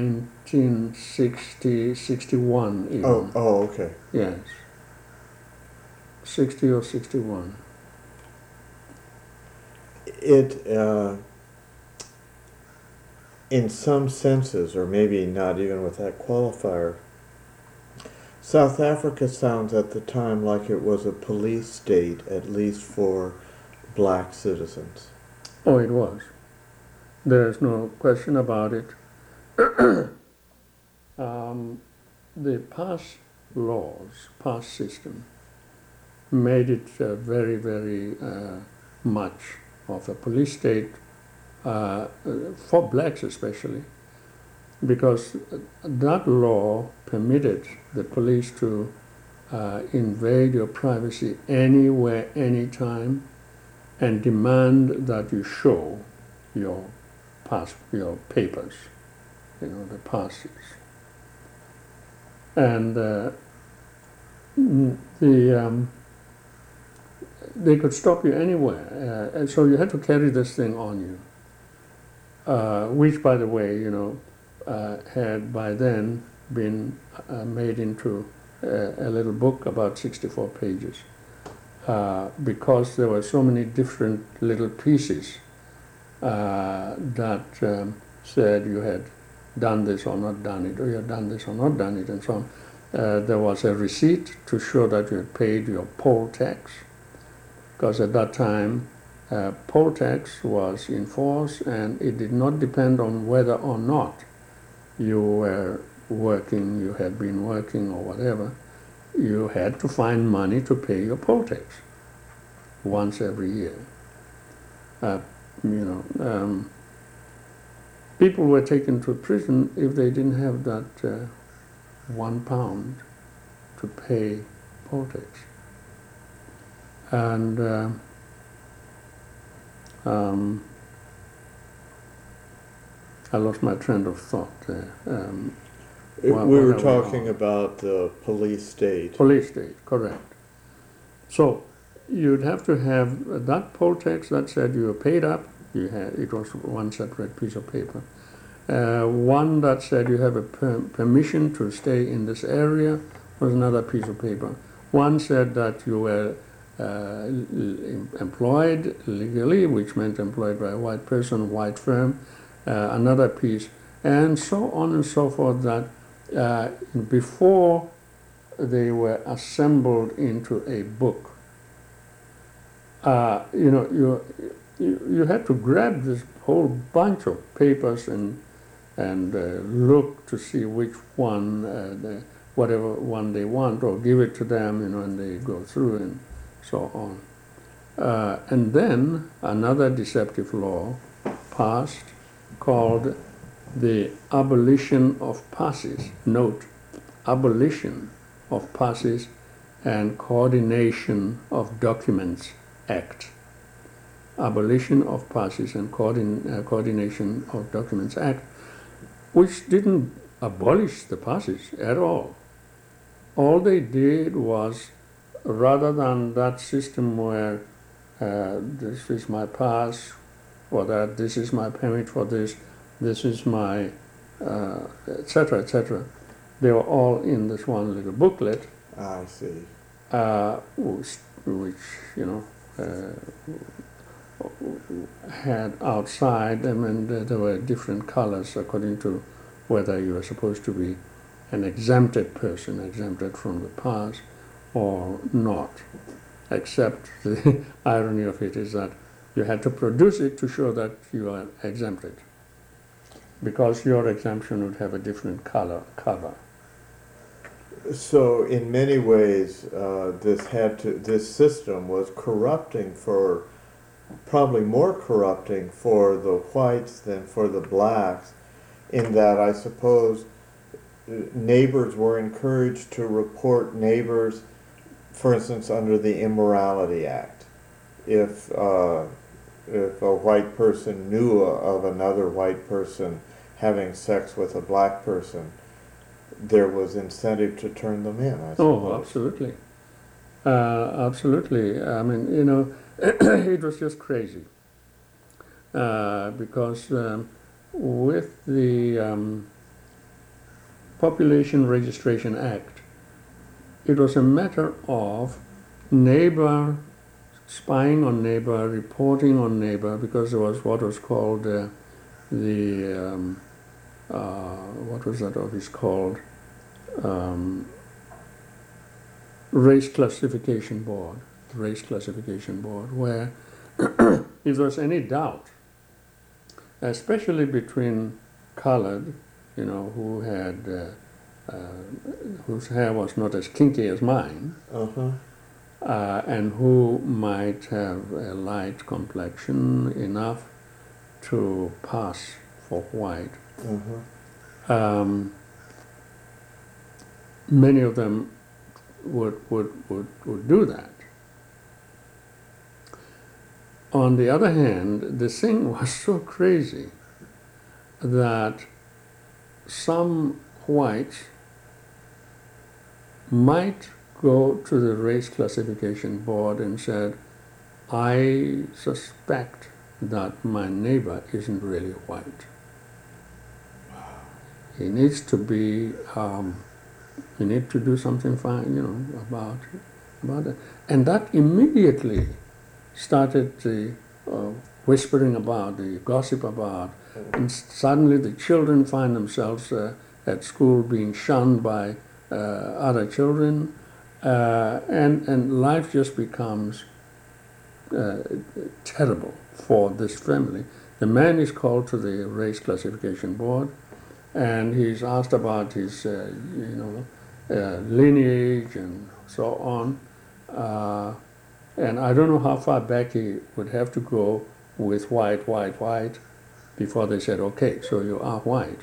1960, 61 even. Oh, okay. Yes. 60 or 61. It, in some senses, or maybe not even with that qualifier, South Africa sounds at the time like it was a police state, at least for black citizens. Oh, it was. There's no question about it. The past laws, past system, made it very, very much of a police state, for blacks especially, because that law permitted the police to invade your privacy anywhere, anytime, and demand that you show your papers, the passes. And they could stop you anywhere, and so you had to carry this thing on you, which, by the way, had by then been made into a little book about 64 pages, because there were so many different little pieces that said you had done this or not done it, or you had done this or not done it, and so on. There was a receipt to show that you had paid your poll tax, because at that time poll tax was in force, and it did not depend on whether or not you were working, you had been working or whatever. You had to find money to pay your poll tax once every year. People were taken to prison if they didn't have that £1 to pay poll tax. And I lost my train of thought there. We were talking about the police state. Police state, correct. So you'd have to have that poll tax that said you were paid up. It was one separate piece of paper. One that said you have a permission to stay in this area was another piece of paper. One said that you were employed legally, which meant employed by a white person, white firm, another piece, and so on and so forth, that before they were assembled into a book, you had to grab this whole bunch of papers and look to see which one, whatever one they want, or give it to them, and they go through and so on. And then another deceptive law passed called the Abolition of Passes. Note, Abolition of Passes and Coordination of Documents Act. Abolition of Passes and Coordination of Documents Act, which didn't abolish the passes at all. All they did was, rather than that system where this is my pass, or that this is my permit for this is my, etc., they were all in this one little booklet. I see. Which had outside them, and there were different colors according to whether you were supposed to be an exempted person, exempted from the pass, or not. Except the irony of it is that you had to produce it to show that you are exempted, because your exemption would have a different cover. So in many ways, this system was corrupting probably more corrupting for the whites than for the blacks, in that I suppose neighbors were encouraged to report neighbors, for instance, under the Immorality Act. If a white person knew of another white person having sex with a black person, there was incentive to turn them in, I suppose. Oh, absolutely. Absolutely. I mean, it was just crazy. Because with the Population Registration Act, it was a matter of neighbor spying on neighbor, reporting on neighbor, because there was what was called what was that office called? Race Classification Board, where if there was any doubt, especially between colored, who had whose hair was not as kinky as mine, and who might have a light complexion enough to pass for white. Many of them would do that. On the other hand, the thing was so crazy that some whites might go to the Race Classification Board and said, I suspect that my neighbor isn't really white. He needs to be, you need to do something fine, about it. And that immediately started the whispering about, the gossip about, and suddenly the children find themselves at school being shunned by other children, and life just becomes terrible for this family. The man is called to the Race Classification Board, and he's asked about his, lineage and so on. And I don't know how far back he would have to go with white, before they said, okay, so you are white.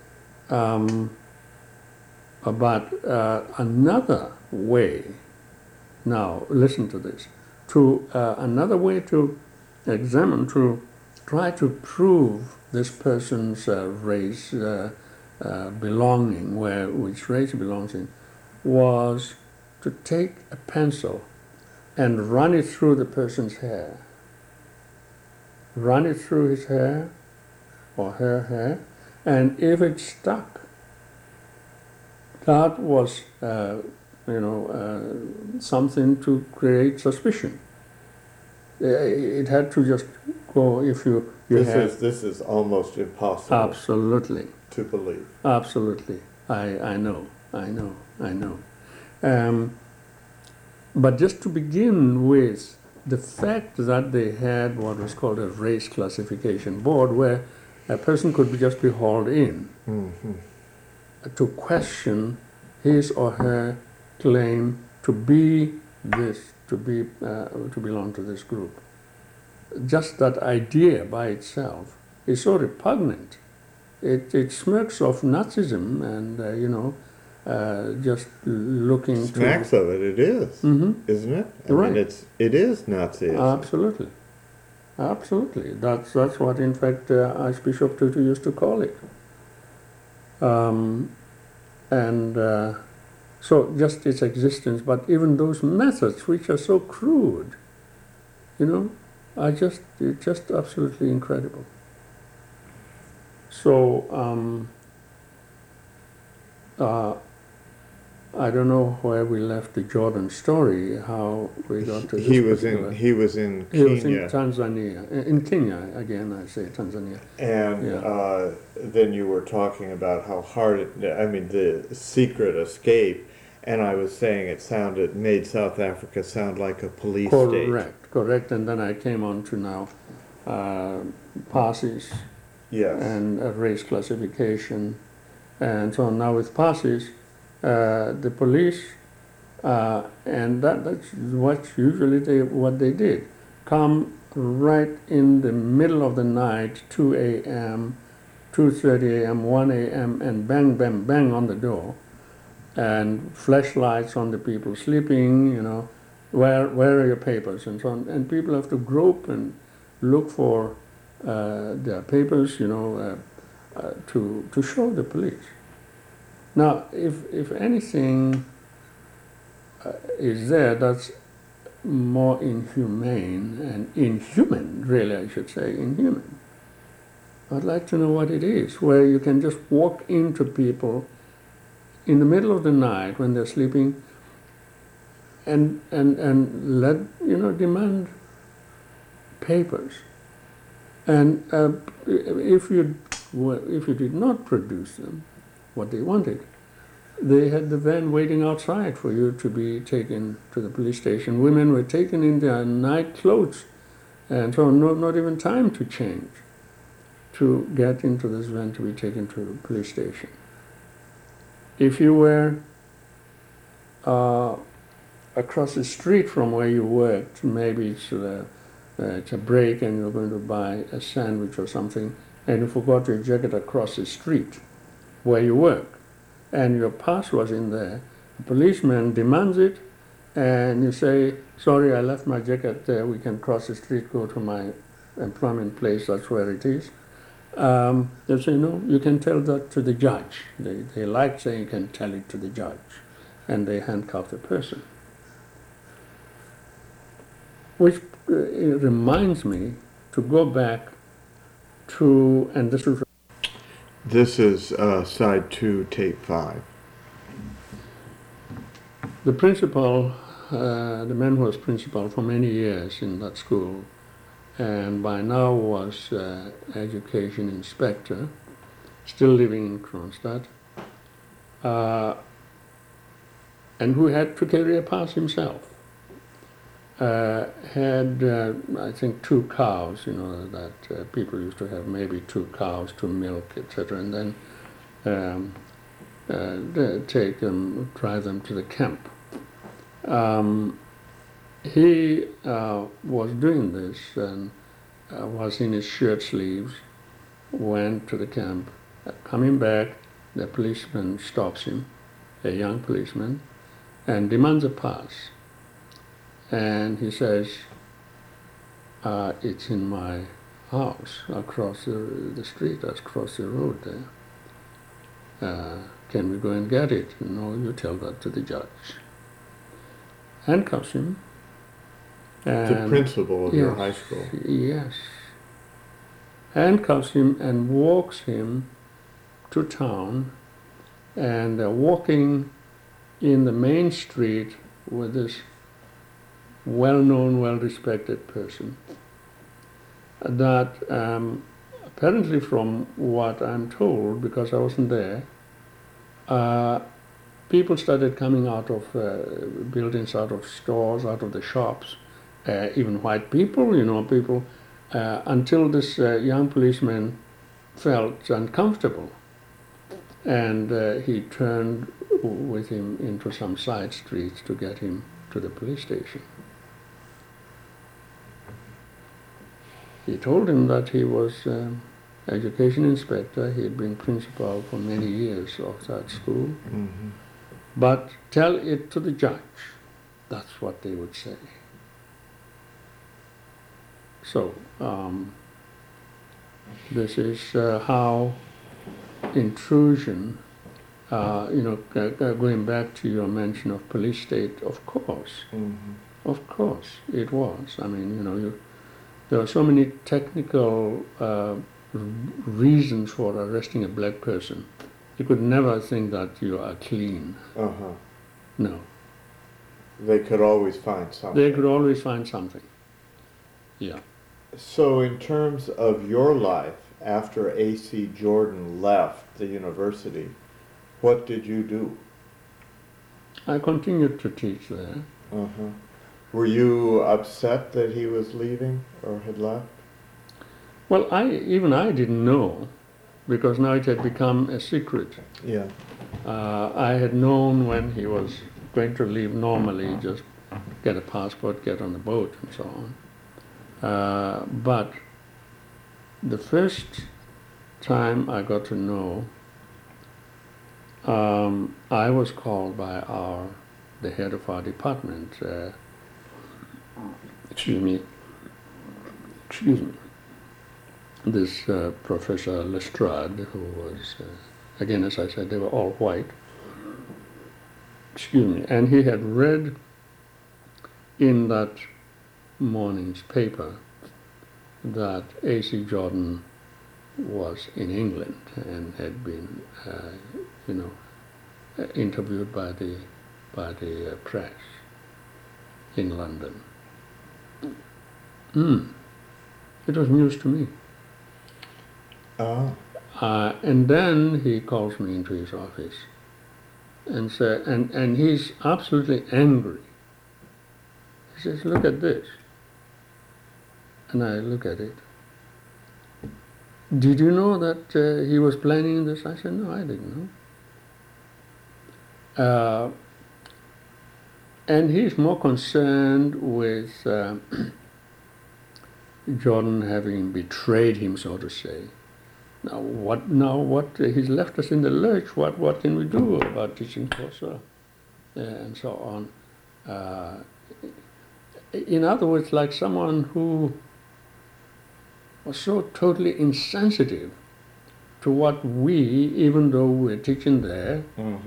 But another way, now listen to this, another way to examine, to try to prove this person's race belonging, which race he belongs in, was to take a pencil and run it through the person's hair. Run it through his hair or her hair, and if it stuck, that was something to create suspicion. It had to just go if you This is almost impossible. Absolutely. To believe. Absolutely. I know. But just to begin with, the fact that they had what was called a Race Classification Board, where a person could just be hauled in to question his or her claim to be this, to belong to this group. Just that idea by itself is so repugnant. It smirks of Nazism and, just looking Smacks of it, it is, isn't it? I right. mean, it is Nazism. Absolutely. Absolutely. That's what, in fact, Archbishop Tutu used to call it. And so just its existence, but even those methods, which are so crude, are just absolutely incredible. So I don't know where we left the Jordan story, how we got to this. He was in He was in Kenya. Tanzania. In Kenya, again, I say Tanzania. And then you were talking about how hard the secret escape, and I was saying it made South Africa sound like a police state. Correct. And then I came on to now passes. Yes. And race classification. And so now with passes, the police, and that's what usually what they did, come right in the middle of the night, 2 a.m., 2:30 a.m., 1 a.m., and bang, bang, bang on the door, and flashlights on the people sleeping, where are your papers, and so on. And people have to grope and look for their papers, to show the police. Now, if anything is there that's more inhumane and inhuman, really I should say, inhuman, I'd like to know what it is, where you can just walk into people in the middle of the night when they're sleeping and demand papers. And if you did not produce them, what they wanted, they had the van waiting outside for you to be taken to the police station. Women were taken in their night clothes, and so not even time to change, to get into this van to be taken to the police station. If you were across the street from where you worked, maybe it's a break and you're going to buy a sandwich or something, and you forgot your jacket across the street where you work, and your pass was in there, the policeman demands it, and you say, sorry, I left my jacket there, we can cross the street, go to my employment place, that's where it is. They say, no, you can tell that to the judge. They like saying you can tell it to the judge, and they handcuff the person. Which it reminds me to go back to, and this is side 2, tape 5. The principal, the man who was principal for many years in that school, and by now was education inspector, still living in Kronstadt, and who had to carry a pass himself. Had, I think, 2 cows, that people used to have, maybe 2 cows to milk, etc., and then take them, drive them to the camp. He was doing this and was in his shirt sleeves, went to the camp, coming back, the policeman stops him, a young policeman, and demands a pass. And he says, it's in my house across the street, across the road there. Can we go and get it? No, you tell that to the judge. Handcuffs him. The principal of your high school. Yes. Handcuffs him and walks him to town, and walking in the main street with this well-known, well-respected person that apparently, from what I'm told, because I wasn't there, people started coming out of buildings, out of stores, out of the shops, even white people, people, until this young policeman felt uncomfortable, and he turned with him into some side streets to get him to the police station. He told him that he was education inspector. He had been principal for many years of that school. Mm-hmm. But tell it to the judge. That's what they would say. So this is how intrusion, going back to your mention of police state, of course, it was. I mean, there are so many technical reasons for arresting a black person. You could never think that you are clean. No. They could always find something. They could always find something. Yeah. So in terms of your life, after A.C. Jordan left the university, what did you do? I continued to teach there. Were you upset that he was leaving or had left? Well, I didn't know, because now it had become a secret. Yeah. I had known when he was going to leave normally, just get a passport, get on the boat, and so on. But the first time I got to know, I was called by the head of our department, this Professor Lestrade, who was, again, as I said, they were all white. And he had read in that morning's paper that A.C. Jordan was in England and had been, interviewed by the press in London. It was news to me. And then he calls me into his office and said, and he's absolutely angry. He says, "Look at this." And I look at it. "Did you know that he was planning this?" I said, "No, I didn't know." And he's more concerned with Jordan having betrayed him, so to say. Now what? He's left us in the lurch. What can we do about teaching Xhosa, and so on? In other words, like someone who was so totally insensitive to what we, even though we're teaching there,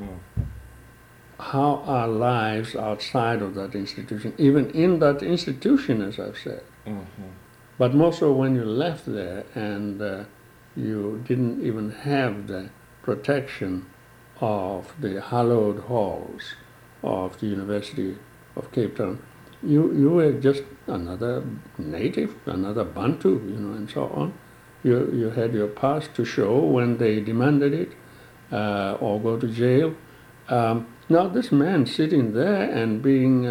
how our lives outside of that institution, even in that institution, as I've said, but more so when you left there and you didn't even have the protection of the hallowed halls of the University of Cape Town. You were just another native, another Bantu, and so on. You had your past to show when they demanded it, or go to jail. Now this man sitting there and being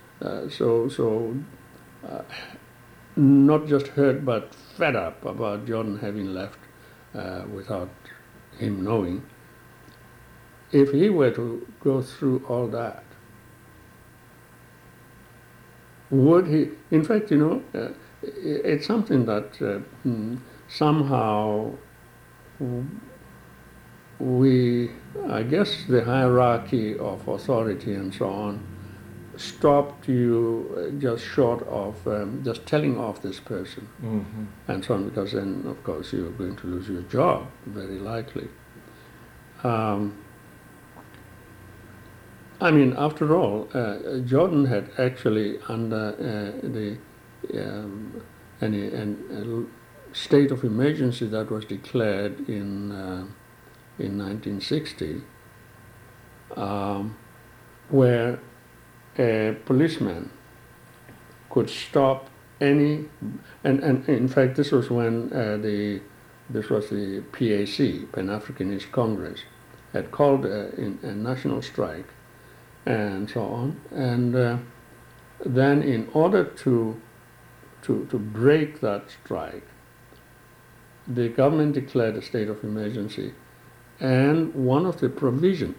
not just hurt but fed up about Jordan having left without him knowing, if he were to go through all that, would he? In fact, it's something that somehow I guess the hierarchy of authority and so on stopped you just short of just telling off this person and so on, because then, of course, you're going to lose your job, very likely. I mean, after all, Jordan had actually, under the state of emergency that was declared in 1960, where a policeman could stop any, and in fact this was when this was the PAC, Pan-Africanist Congress, had called a national strike and so on, and then in order to break that strike, the government declared a state of emergency, and one of the provisions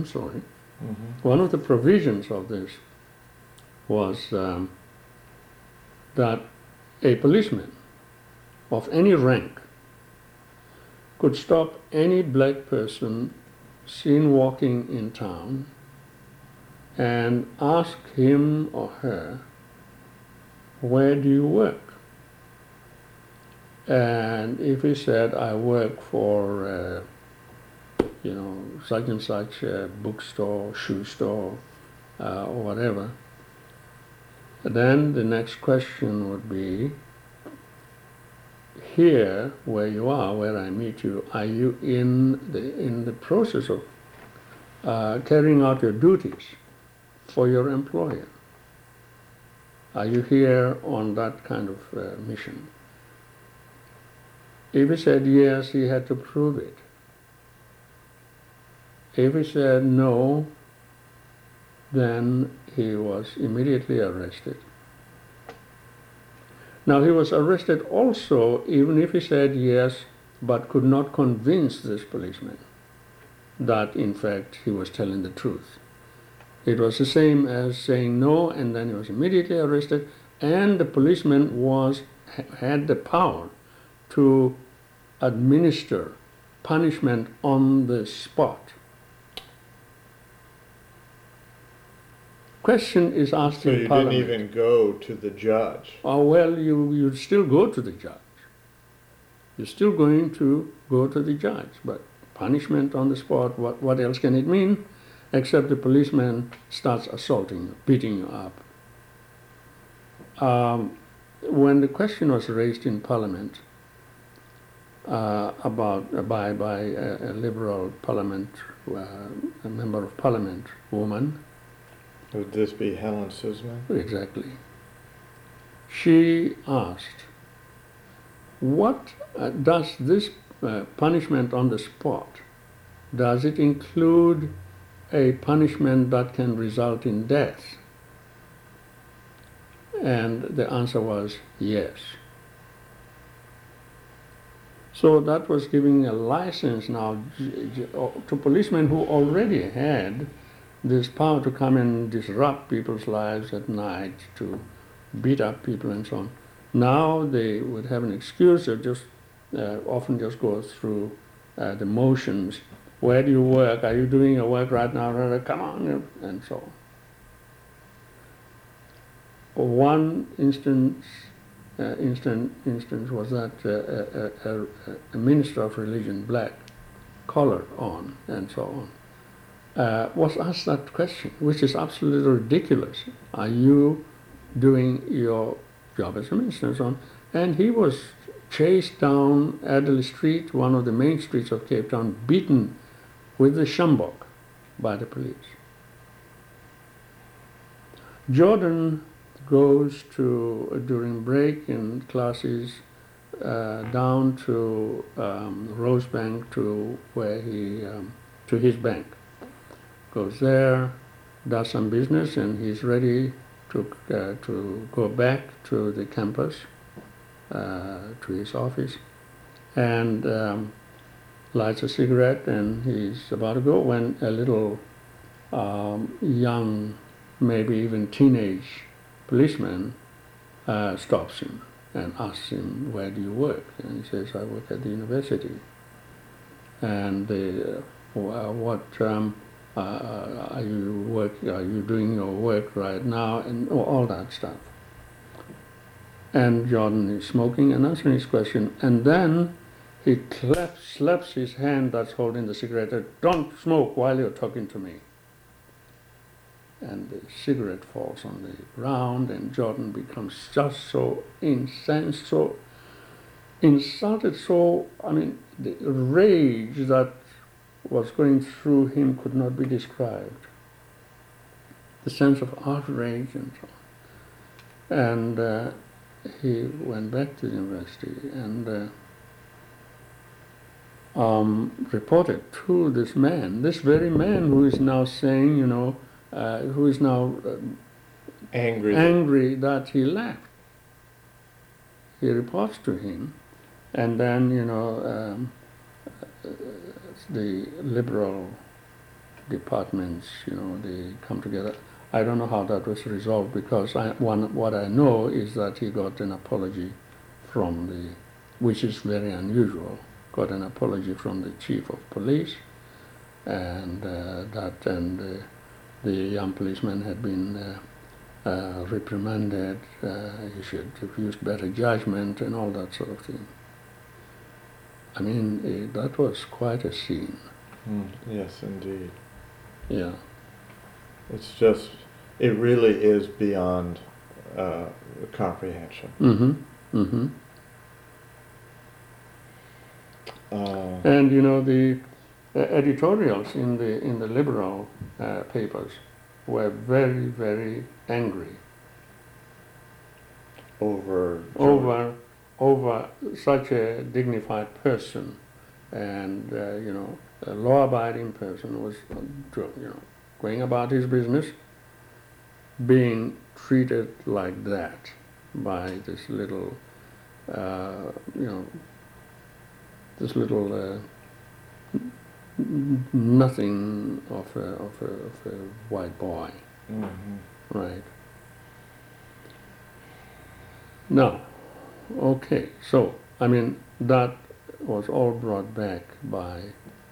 of this was that a policeman of any rank could stop any black person seen walking in town and ask him or her, "Where do you work?" And if he said, I work for, such and such bookstore, shoe store, or whatever, then the next question would be, here where you are, where I meet you, are you in the process of carrying out your duties for your employer? Are you here on that kind of mission? If he said yes, he had to prove it. If he said no, then he was immediately arrested. Now, he was arrested also even if he said yes, but could not convince this policeman that, in fact, he was telling the truth. It was the same as saying no, and then he was immediately arrested, and the policeman had the power to administer punishment on the spot. Question is asked in Parliament. So you didn't even go to the judge? Oh, well, you'd still go to the judge. You're still going to go to the judge, but punishment on the spot, what else can it mean? Except the policeman starts assaulting you, beating you up. When the question was raised in Parliament by a Liberal Parliament, a member of Parliament woman. Would this be Helen Suzman? Exactly. She asked, what does this punishment on the spot, does it include a punishment that can result in death? And the answer was yes. So that was giving a license now to policemen who already had this power to come and disrupt people's lives at night, to beat up people and so on. Now they would have an excuse to just often just go through the motions. Where do you work? Are you doing your work right now? Come on, and so on. One instance was that a minister of religion, black, collared on and so on, was asked that question, which is absolutely ridiculous. Are you doing your job as a minister and so on? And he was chased down Adderley Street, one of the main streets of Cape Town, beaten with the sjambok by the police. Jordan goes to, during break in classes, down to Rosebank to where to his bank. Goes there, does some business, and he's ready to go back to the campus, to his office, and lights a cigarette, and he's about to go when a little young, maybe even teenage policeman stops him and asks him, where do you work? And he says, I work at the university. And what are you doing your work right now? And all that stuff. And Jordan is smoking and answering his question, and then he slaps his hand that's holding the cigarette. Don't smoke while you're talking to me. And the cigarette falls on the ground, and Jordan becomes just so incensed, so insulted, the rage that was going through him could not be described. The sense of outrage and so on. And he went back to the university and reported to this very man who is now saying, who is now angry that he left. He reports to him, and then, the liberal departments, they come together. I don't know how that was resolved, because what I know is that he got an apology from which is very unusual, got an apology from the chief of police, and the young policeman had been reprimanded. He should have used better judgment and all that sort of thing. I mean, that was quite a scene. Yes, indeed. Yeah. It's just, it really is beyond comprehension. And you know, the editorials in the liberal papers were very, very angry over such a dignified person, and you know, a law-abiding person was, going about his business, being treated like that by this little, this little nothing of a white boy, right? Now, okay, so I mean that was all brought back by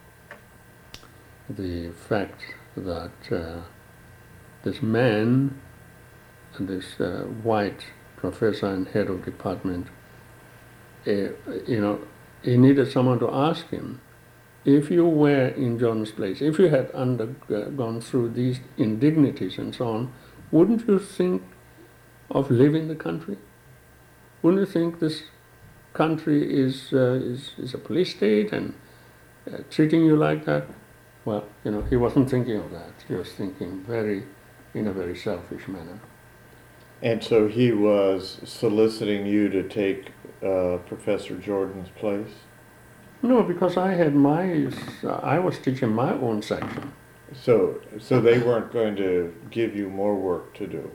the fact that this man, this white professor and head of department, he needed someone to ask him, if you were in John's place, if you had gone through these indignities and so on, wouldn't you think of leaving the country? Wouldn't you think this country is a police state and treating you like that? Well, he wasn't thinking of that. He was thinking in a very selfish manner. And so he was soliciting you to take Professor Jordan's place? No, because I was teaching my own section. So they weren't going to give you more work to do?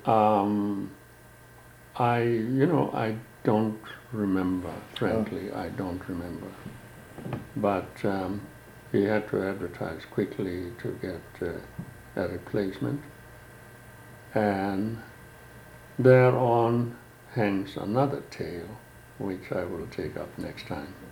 I don't remember, frankly, I don't remember. But he had to advertise quickly to get a replacement. And thereon hangs another tale, which I will take up next time.